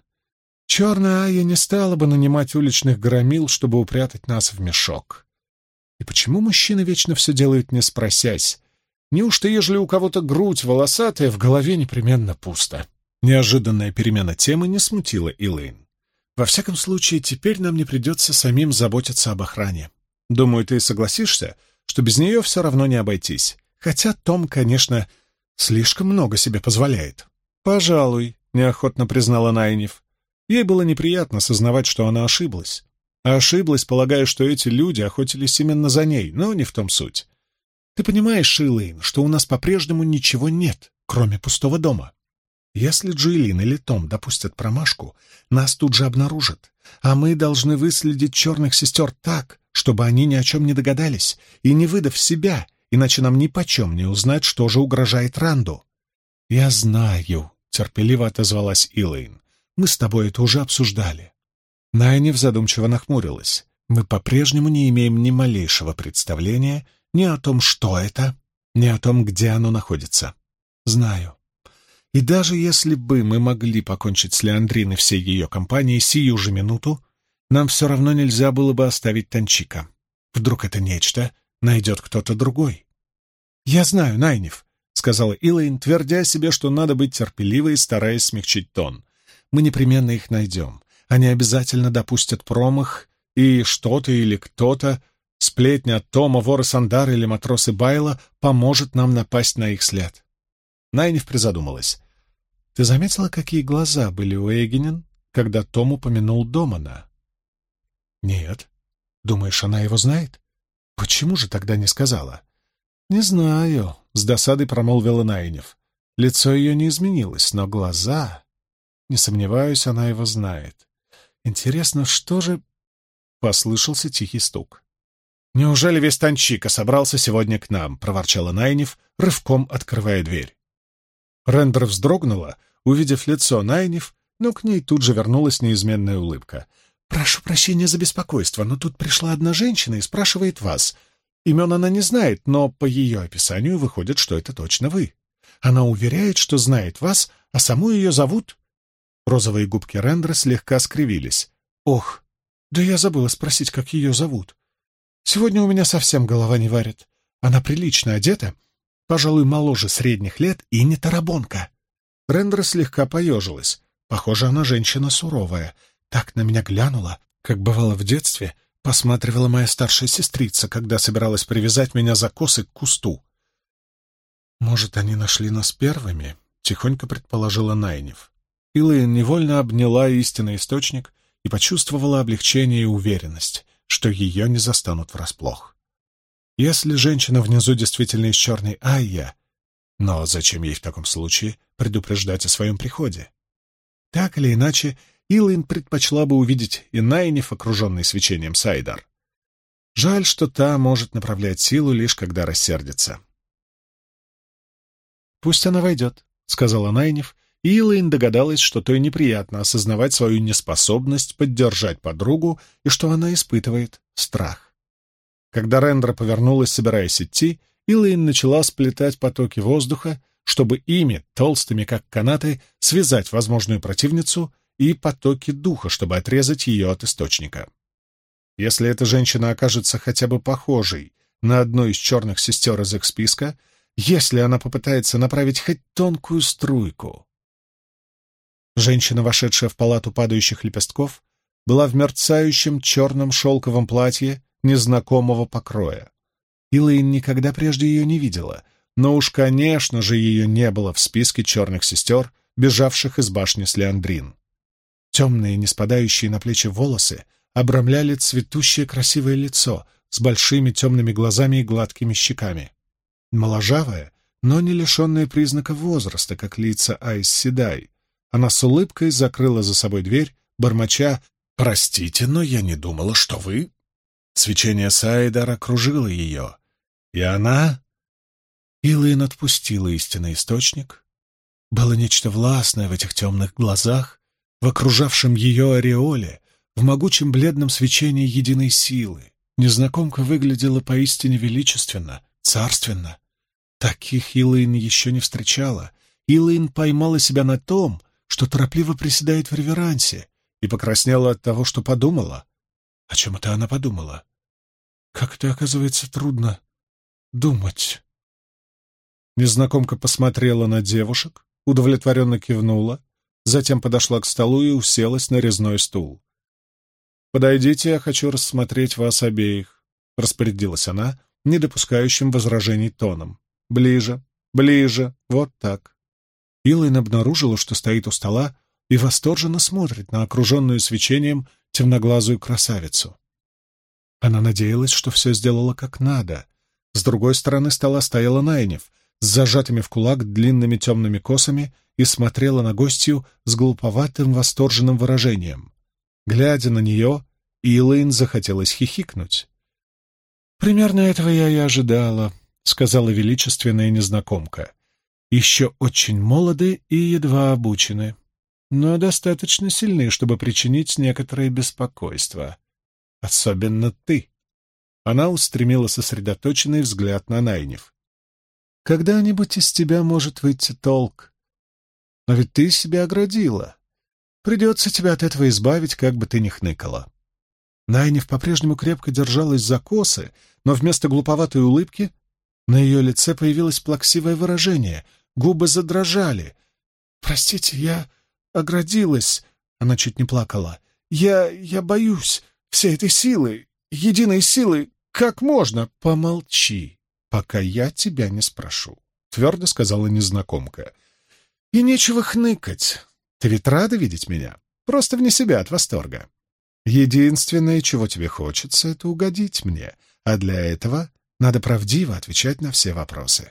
Черная Айя не стала бы нанимать уличных громил, чтобы упрятать нас в мешок. И почему мужчины вечно все делают, не спросясь? Неужто, ежели у кого-то грудь волосатая, в голове непременно пусто?» Неожиданная перемена темы не смутила Илэйн. «Во всяком случае, теперь нам не придется самим заботиться об охране. Думаю, ты согласишься, что без нее все равно не обойтись. Хотя Том, конечно, слишком много себе позволяет». «Пожалуй», — неохотно признала Найниф. Ей было неприятно сознавать, что она ошиблась. А ошиблась, полагая, что эти люди охотились именно за ней, но не в том суть. «Ты понимаешь, Илэйн, что у нас по-прежнему ничего нет, кроме пустого дома. Если Джоэлин или Том допустят промашку, нас тут же обнаружат, а мы должны выследить черных сестер так, чтобы они ни о чем не догадались, и не выдав себя, иначе нам нипочем не узнать, что же угрожает Ранду». «Я знаю», — терпеливо отозвалась Илэйн. «Мы с тобой это уже обсуждали». Найниф задумчиво нахмурилась. «Мы по-прежнему не имеем ни малейшего представления ни о том, что это, ни о том, где оно находится. Знаю. И даже если бы мы могли покончить с Леандрин и всей ее компанией сию же минуту, нам все равно нельзя было бы оставить Танчика. Вдруг это нечто найдет кто-то другой». «Я знаю, Найниф», — сказала Илэйн, твердя себе, что надо быть терпеливой и стараясь смягчить тон. «Мы непременно их найдем. Они обязательно допустят промах, и что-то или кто-то, сплетня от Тома, воры Сандара или матросы Байла, поможет нам напасть на их след». Найниф призадумалась. «Ты заметила, какие глаза были у Эгенин, когда Том упомянул Домана?» «Нет. Думаешь, она его знает? Почему же тогда не сказала?» «Не знаю», — с досадой промолвила Найниф. Лицо ее не изменилось, но глаза... Не сомневаюсь, она его знает. Интересно, что же...» Послышался тихий стук. «Неужели весь Танчика собрался сегодня к нам?» — проворчала Найниф, рывком открывая дверь. Рендер вздрогнула, увидев лицо Найниф, но к ней тут же вернулась неизменная улыбка. «Прошу прощения за беспокойство, но тут пришла одна женщина и спрашивает вас. Имен она не знает, но по ее описанию выходит, что это точно вы. Она уверяет, что знает вас, а саму ее зовут...» Розовые губки Рендера слегка скривились. «Ох, да я забыла спросить, как ее зовут. Сегодня у меня совсем голова не варит. Она прилично одета, пожалуй, моложе средних лет и не тарабонка». Рендера слегка поежилась. Похоже, она женщина суровая. Так на меня глянула, как бывало в детстве, посматривала моя старшая сестрица, когда собиралась привязать меня за косы к кусту. «Может, они нашли нас первыми?» — тихонько предположила Найниф. Илэйн невольно обняла истинный источник и почувствовала облегчение и уверенность, что ее не застанут врасплох. Если женщина внизу действительно из черной Айя, но зачем ей в таком случае предупреждать о своем приходе? Так или иначе, Илайн предпочла бы увидеть и Найниф, окруженный свечением Сайдар. Жаль, что та может направлять силу лишь когда рассердится. «Пусть она войдет», — сказала Найниф, и Илайн догадалась, что той неприятно осознавать свою неспособность поддержать подругу и что она испытывает страх. Когда Рендра повернулась, собираясь идти, Илайн начала сплетать потоки воздуха, чтобы ими, толстыми как канаты, связать возможную противницу, и потоки духа, чтобы отрезать ее от источника. Если эта женщина окажется хотя бы похожей на одну из черных сестер из их списка, если она попытается направить хоть тонкую струйку. Женщина, вошедшая в палату падающих лепестков, была в мерцающем черном шелковом платье незнакомого покроя. Илайн никогда прежде ее не видела, но уж, конечно же, ее не было в списке черных сестер, бежавших из башни Слеандрин. Темные, не спадающие на плечи волосы обрамляли цветущее красивое лицо с большими темными глазами и гладкими щеками. Моложавая, но не лишенная признака возраста, как лица Айс Седай, она с улыбкой закрыла за собой дверь, бормоча: «Простите, но я не думала, что вы...» Свечение Сайдар окружило ее, и она... Илайн отпустила истинный источник. Было нечто властное в этих темных глазах, в окружавшем ее ореоле, в могучем бледном свечении единой силы. Незнакомка выглядела поистине величественно, царственно. Таких Илайн еще не встречала. Илайн поймала себя на том, что торопливо приседает в реверансе, и покраснела от того, что подумала. О чем это она подумала? Как это, оказывается, трудно думать. Незнакомка посмотрела на девушек, удовлетворенно кивнула, затем подошла к столу и уселась на резной стул. «Подойдите, я хочу рассмотреть вас обеих», — распорядилась она, не допускающим возражений тоном. «Ближе, ближе, вот так». Илайн обнаружила, что стоит у стола и восторженно смотрит на окруженную свечением темноглазую красавицу. Она надеялась, что все сделала как надо. С другой стороны стола стояла Найниф с зажатыми в кулак длинными темными косами и смотрела на гостью с глуповатым восторженным выражением. Глядя на нее, Илайн захотелось хихикнуть. «Примерно этого я и ожидала», — сказала величественная незнакомка. «Еще очень молоды и едва обучены, но достаточно сильны, чтобы причинить некоторое беспокойство. Особенно ты». Она устремила сосредоточенный взгляд на Найниф. «Когда-нибудь из тебя может выйти толк. Но ведь ты себя оградила. Придется тебя от этого избавить, как бы ты ни хныкала». Найниф по-прежнему крепко держалась за косы, но вместо глуповатой улыбки на ее лице появилось плаксивое выражение, губы задрожали. «Простите, я оградилась», — она чуть не плакала. «Я... я боюсь всей этой силы, единой силы, как можно?» «Помолчи, пока я тебя не спрошу», — твердо сказала незнакомка. «И нечего хныкать. Ты ведь рада видеть меня? Просто вне себя от восторга. Единственное, чего тебе хочется, — это угодить мне, а для этого надо правдиво отвечать на все вопросы».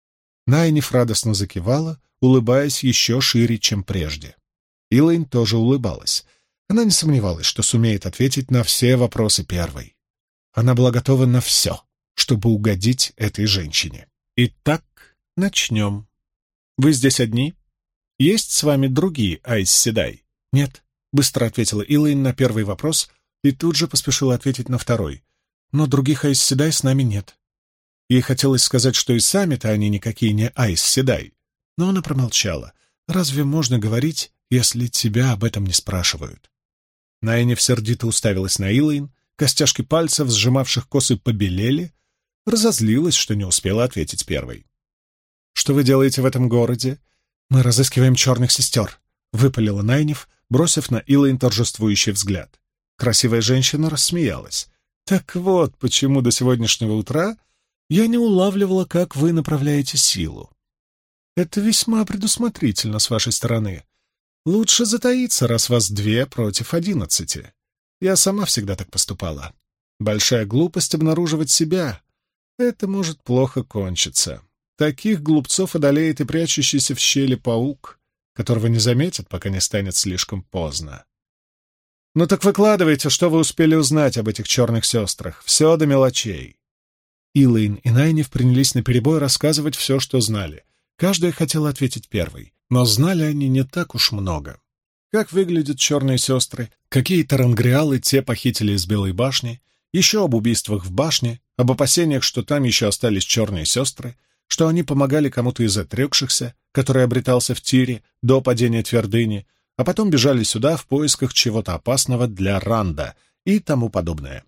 Найниф радостно закивала, улыбаясь еще шире, чем прежде. Илайн тоже улыбалась. Она не сомневалась, что сумеет ответить на все вопросы первой. Она была готова на все, чтобы угодить этой женщине. «Итак, начнем. Вы здесь одни? Есть с вами другие Айс Седай?» «Нет», — быстро ответила Илайн на первый вопрос и тут же поспешила ответить на второй. «Но других Айс Седай с нами нет». Ей хотелось сказать, что и сами-то они никакие не Айс Седай, но она промолчала. «Разве можно говорить, если тебя об этом не спрашивают?» Найниф сердито уставилась на Илайн, костяшки пальцев, сжимавших косы, побелели, разозлилась, что не успела ответить первой. «Что вы делаете в этом городе?» «Мы разыскиваем черных сестер», — выпалила Найниф, бросив на Илайн торжествующий взгляд. Красивая женщина рассмеялась. «Так вот, почему до сегодняшнего утра я не улавливала, как вы направляете силу. Это весьма предусмотрительно с вашей стороны. Лучше затаиться, раз вас две против одиннадцати. Я сама всегда так поступала. Большая глупость обнаруживать себя. Это может плохо кончиться. Таких глупцов одолеет и прячущийся в щели паук, которого не заметят, пока не станет слишком поздно. Ну так выкладывайте, что вы успели узнать об этих черных сестрах. Все до мелочей. Илэйн и Найниф принялись наперебой рассказывать все, что знали. Каждая хотела ответить первой, но знали они не так уж много. Как выглядят черные сестры, какие тарангриалы те похитили из Белой башни, еще об убийствах в башне, об опасениях, что там еще остались черные сестры, что они помогали кому-то из отрекшихся, который обретался в Тире до падения твердыни, а потом бежали сюда в поисках чего-то опасного для Ранда и тому подобное.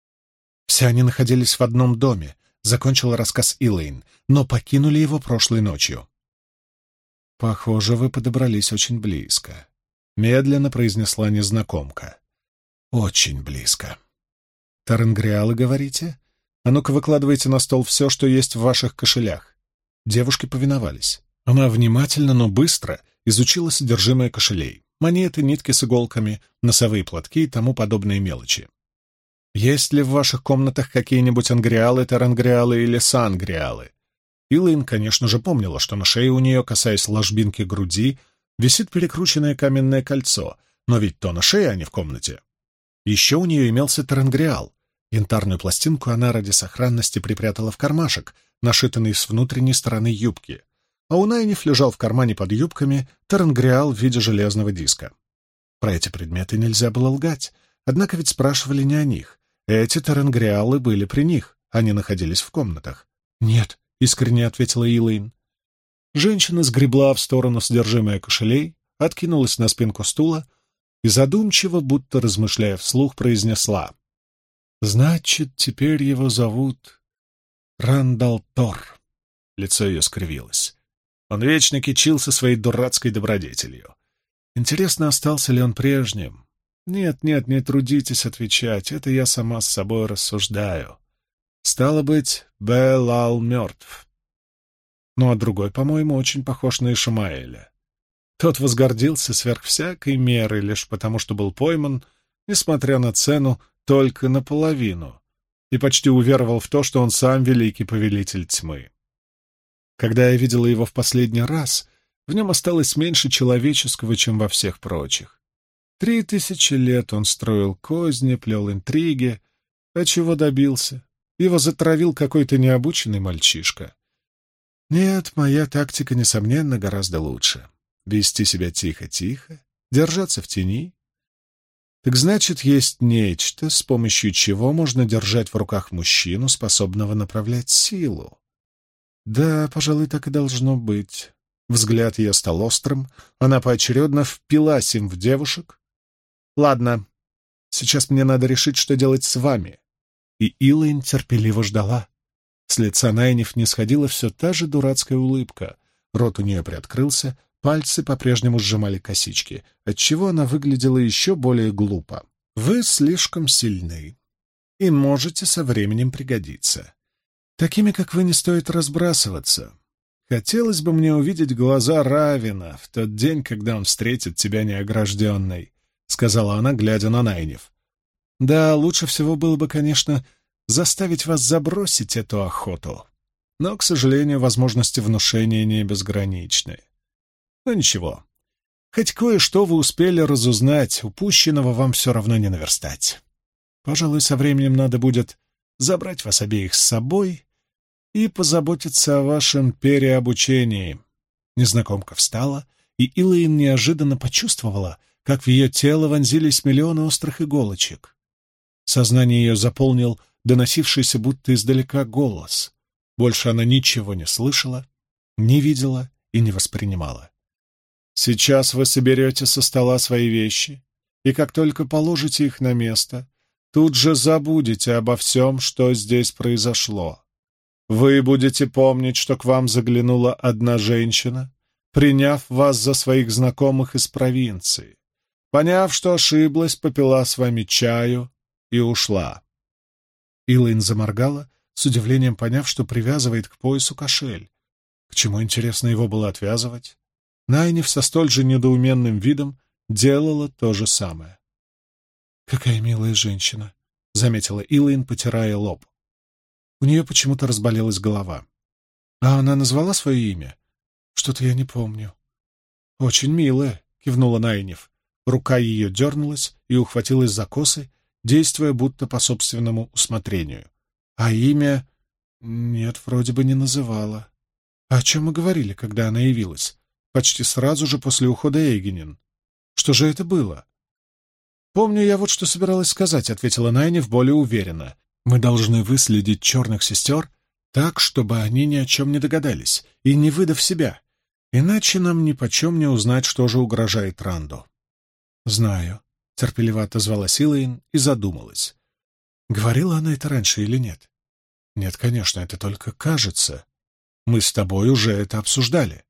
Все они находились в одном доме, закончил рассказ Илэйн, но покинули его прошлой ночью. «Похоже, вы подобрались очень близко», — медленно произнесла незнакомка. «Очень близко». «Тарангриалы, говорите? А ну-ка выкладывайте на стол все, что есть в ваших кошелях». Девушки повиновались. Она внимательно, но быстро изучила содержимое кошелей. Монеты, нитки с иголками, носовые платки и тому подобные мелочи. «Есть ли в ваших комнатах какие-нибудь ангриалы, тарангриалы или сангриалы?» Илэйн, конечно же, помнила, что на шее у нее, касаясь ложбинки груди, висит перекрученное каменное кольцо, но ведь то на шее, а не в комнате. Еще у нее имелся тарангриал. Янтарную пластинку она ради сохранности припрятала в кармашек, нашитанный с внутренней стороны юбки, а у Найниф лежал в кармане под юбками тарангриал в виде железного диска. Про эти предметы нельзя было лгать, однако ведь спрашивали не о них. Эти тарангриалы были при них, они находились в комнатах. «Нет», — искренне ответила Илэйн. Женщина сгребла в сторону содержимое кошелей, откинулась на спинку стула и задумчиво, будто размышляя вслух, произнесла: «Значит, теперь его зовут Рандал Тор». Лицо ее скривилось. Он вечно кичился своей дурацкой добродетелью. Интересно, остался ли он прежним? Нет, нет, не трудитесь отвечать, это я сама с собой рассуждаю. Стало быть, Белал мертв. Ну, а другой, по-моему, очень похож на Ишмаэля. Тот возгордился сверх всякой меры лишь потому, что был пойман, несмотря на цену, только наполовину, и почти уверовал в то, что он сам великий повелитель тьмы. Когда я видела его в последний раз, в нем осталось меньше человеческого, чем во всех прочих. Три тысячи лет он строил козни, плел интриги. А чего добился? Его затравил какой-то необученный мальчишка. Нет, моя тактика, несомненно, гораздо лучше. Вести себя тихо-тихо, держаться в тени. Так значит, есть нечто, с помощью чего можно держать в руках мужчину, способного направлять силу. Да, пожалуй, так и должно быть. Взгляд ее стал острым, она поочередно впилась им в девушек. «Ладно, сейчас мне надо решить, что делать с вами». И Илэйн терпеливо ждала. С лица Найниф не сходила все та же дурацкая улыбка. Рот у нее приоткрылся, пальцы по-прежнему сжимали косички, отчего она выглядела еще более глупо. «Вы слишком сильны и можете со временем пригодиться. Такими, как вы, не стоит разбрасываться. Хотелось бы мне увидеть глаза Равина в тот день, когда он встретит тебя неогражденной», — сказала она, глядя на Найниф. «Да, лучше всего было бы, конечно, заставить вас забросить эту охоту. Но, к сожалению, возможности внушения не безграничны. Но ничего, хоть кое-что вы успели разузнать, упущенного вам все равно не наверстать. Пожалуй, со временем надо будет забрать вас обеих с собой и позаботиться о вашем переобучении». Незнакомка встала, и Илэйн неожиданно почувствовала, как в ее тело вонзились миллионы острых иголочек. Сознание ее заполнил доносившийся будто издалека голос. Больше она ничего не слышала, не видела и не воспринимала. «Сейчас вы соберете со стола свои вещи, и как только положите их на место, тут же забудете обо всем, что здесь произошло. Вы будете помнить, что к вам заглянула одна женщина, приняв вас за своих знакомых из провинции. Поняв, что ошиблась, попила с вами чаю и ушла». Илэйн заморгала, с удивлением поняв, что привязывает к поясу кошель. К чему, интересно, его было отвязывать? Найниф со столь же недоуменным видом делала то же самое. «Какая милая женщина», — заметила Илайн, потирая лоб. У нее почему-то разболелась голова. «А она назвала свое имя? Что-то я не помню». «Очень милая», — кивнула Найниф. Рука ее дернулась и ухватилась за косы, действуя будто по собственному усмотрению. «А имя...» «Нет, вроде бы не называла». «А о чем мы говорили, когда она явилась? Почти сразу же после ухода Эйгенен. Что же это было?» «Помню, я вот что собиралась сказать», — ответила Найниф более уверенно. «Мы должны выследить черных сестер так, чтобы они ни о чем не догадались, и не выдав себя. Иначе нам нипочем не узнать, что же угрожает Ранду». «Знаю», — терпеливо отозвалась Илайн и задумалась. «Говорила она это раньше или нет?» «Нет, конечно, это только кажется. Мы с тобой уже это обсуждали».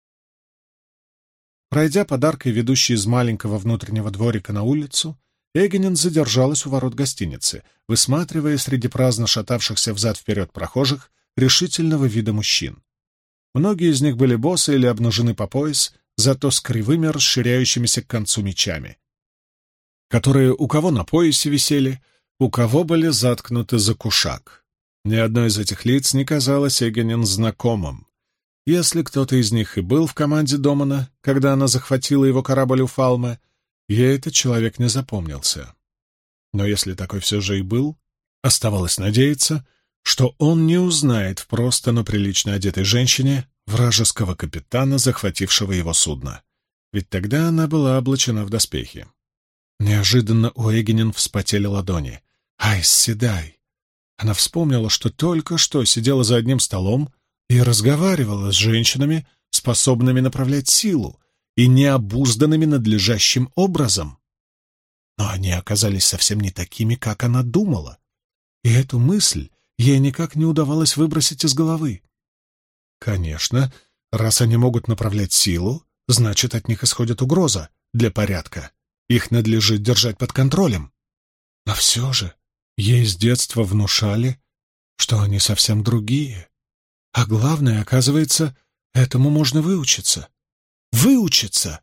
Пройдя подаркой, ведущей из маленького внутреннего дворика на улицу, Эгенен задержалась у ворот гостиницы, высматривая среди праздно шатавшихся взад-вперед прохожих решительного вида мужчин. Многие из них были босы или обнажены по пояс, зато с кривыми, расширяющимися к концу мечами, которые у кого на поясе висели, у кого были заткнуты за кушак. Ни одно из этих лиц не казалось Эгенен знакомым. Если кто-то из них и был в команде Домана, когда она захватила его корабль у Фалмы, ей этот человек не запомнился. Но если такой все же и был, оставалось надеяться, что он не узнает в просто, но прилично одетой женщине вражеского капитана, захватившего его судно. Ведь тогда она была облачена в доспехи. Неожиданно у Эгенен вспотели ладони. «Айс Седай!» Она вспомнила, что только что сидела за одним столом и разговаривала с женщинами, способными направлять силу и необузданными надлежащим образом. Но они оказались совсем не такими, как она думала, и эту мысль ей никак не удавалось выбросить из головы. Конечно, раз они могут направлять силу, значит, от них исходит угроза для порядка. Их надлежит держать под контролем. Но все же ей с детства внушали, что они совсем другие. А главное, оказывается, этому можно выучиться. Выучиться!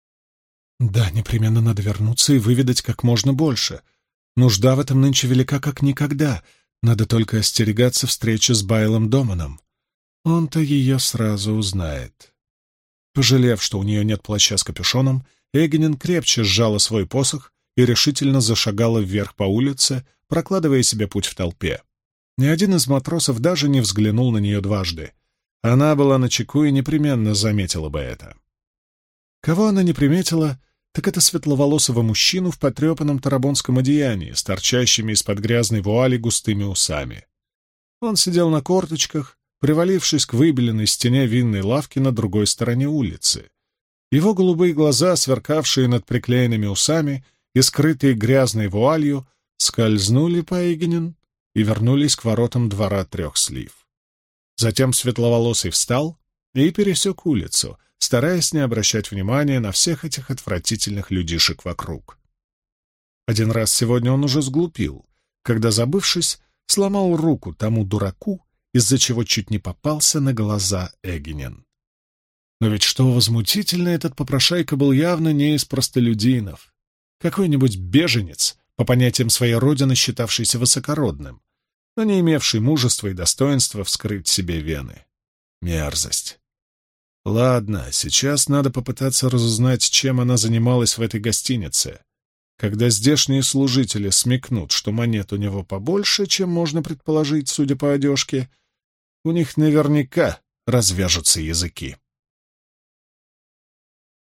Да, непременно надо вернуться и выведать как можно больше. Нужда в этом нынче велика как никогда. Надо только остерегаться встречи с Байлом Доманом. Он-то ее сразу узнает. Пожалев, что у нее нет плаща с капюшоном, Эгенен крепче сжала свой посох и решительно зашагала вверх по улице, прокладывая себе путь в толпе. Ни один из матросов даже не взглянул на нее дважды. Она была начеку и непременно заметила бы это. Кого она не приметила, так это светловолосого мужчину в потрепанном тарабонском одеянии, с торчащими из-под грязной вуали густыми усами. Он сидел на корточках, привалившись к выбеленной стене винной лавки на другой стороне улицы. Его голубые глаза, сверкавшие над приклеенными усами и скрытые грязной вуалью, скользнули по Эгенен и вернулись к воротам двора трех слив. Затем светловолосый встал и пересек улицу, стараясь не обращать внимания на всех этих отвратительных людишек вокруг. Один раз сегодня он уже сглупил, когда, забывшись, сломал руку тому дураку, из-за чего чуть не попался на глаза Эгенен. Но ведь что возмутительно, этот попрошайка был явно не из простолюдинов. Какой-нибудь беженец, по понятиям своей родины считавшийся высокородным, но не имевший мужества и достоинства вскрыть себе вены. Мерзость. Ладно, сейчас надо попытаться разузнать, чем она занималась в этой гостинице. Когда здешние служители смекнут, что монет у него побольше, чем можно предположить, судя по одежке, у них наверняка развяжутся языки.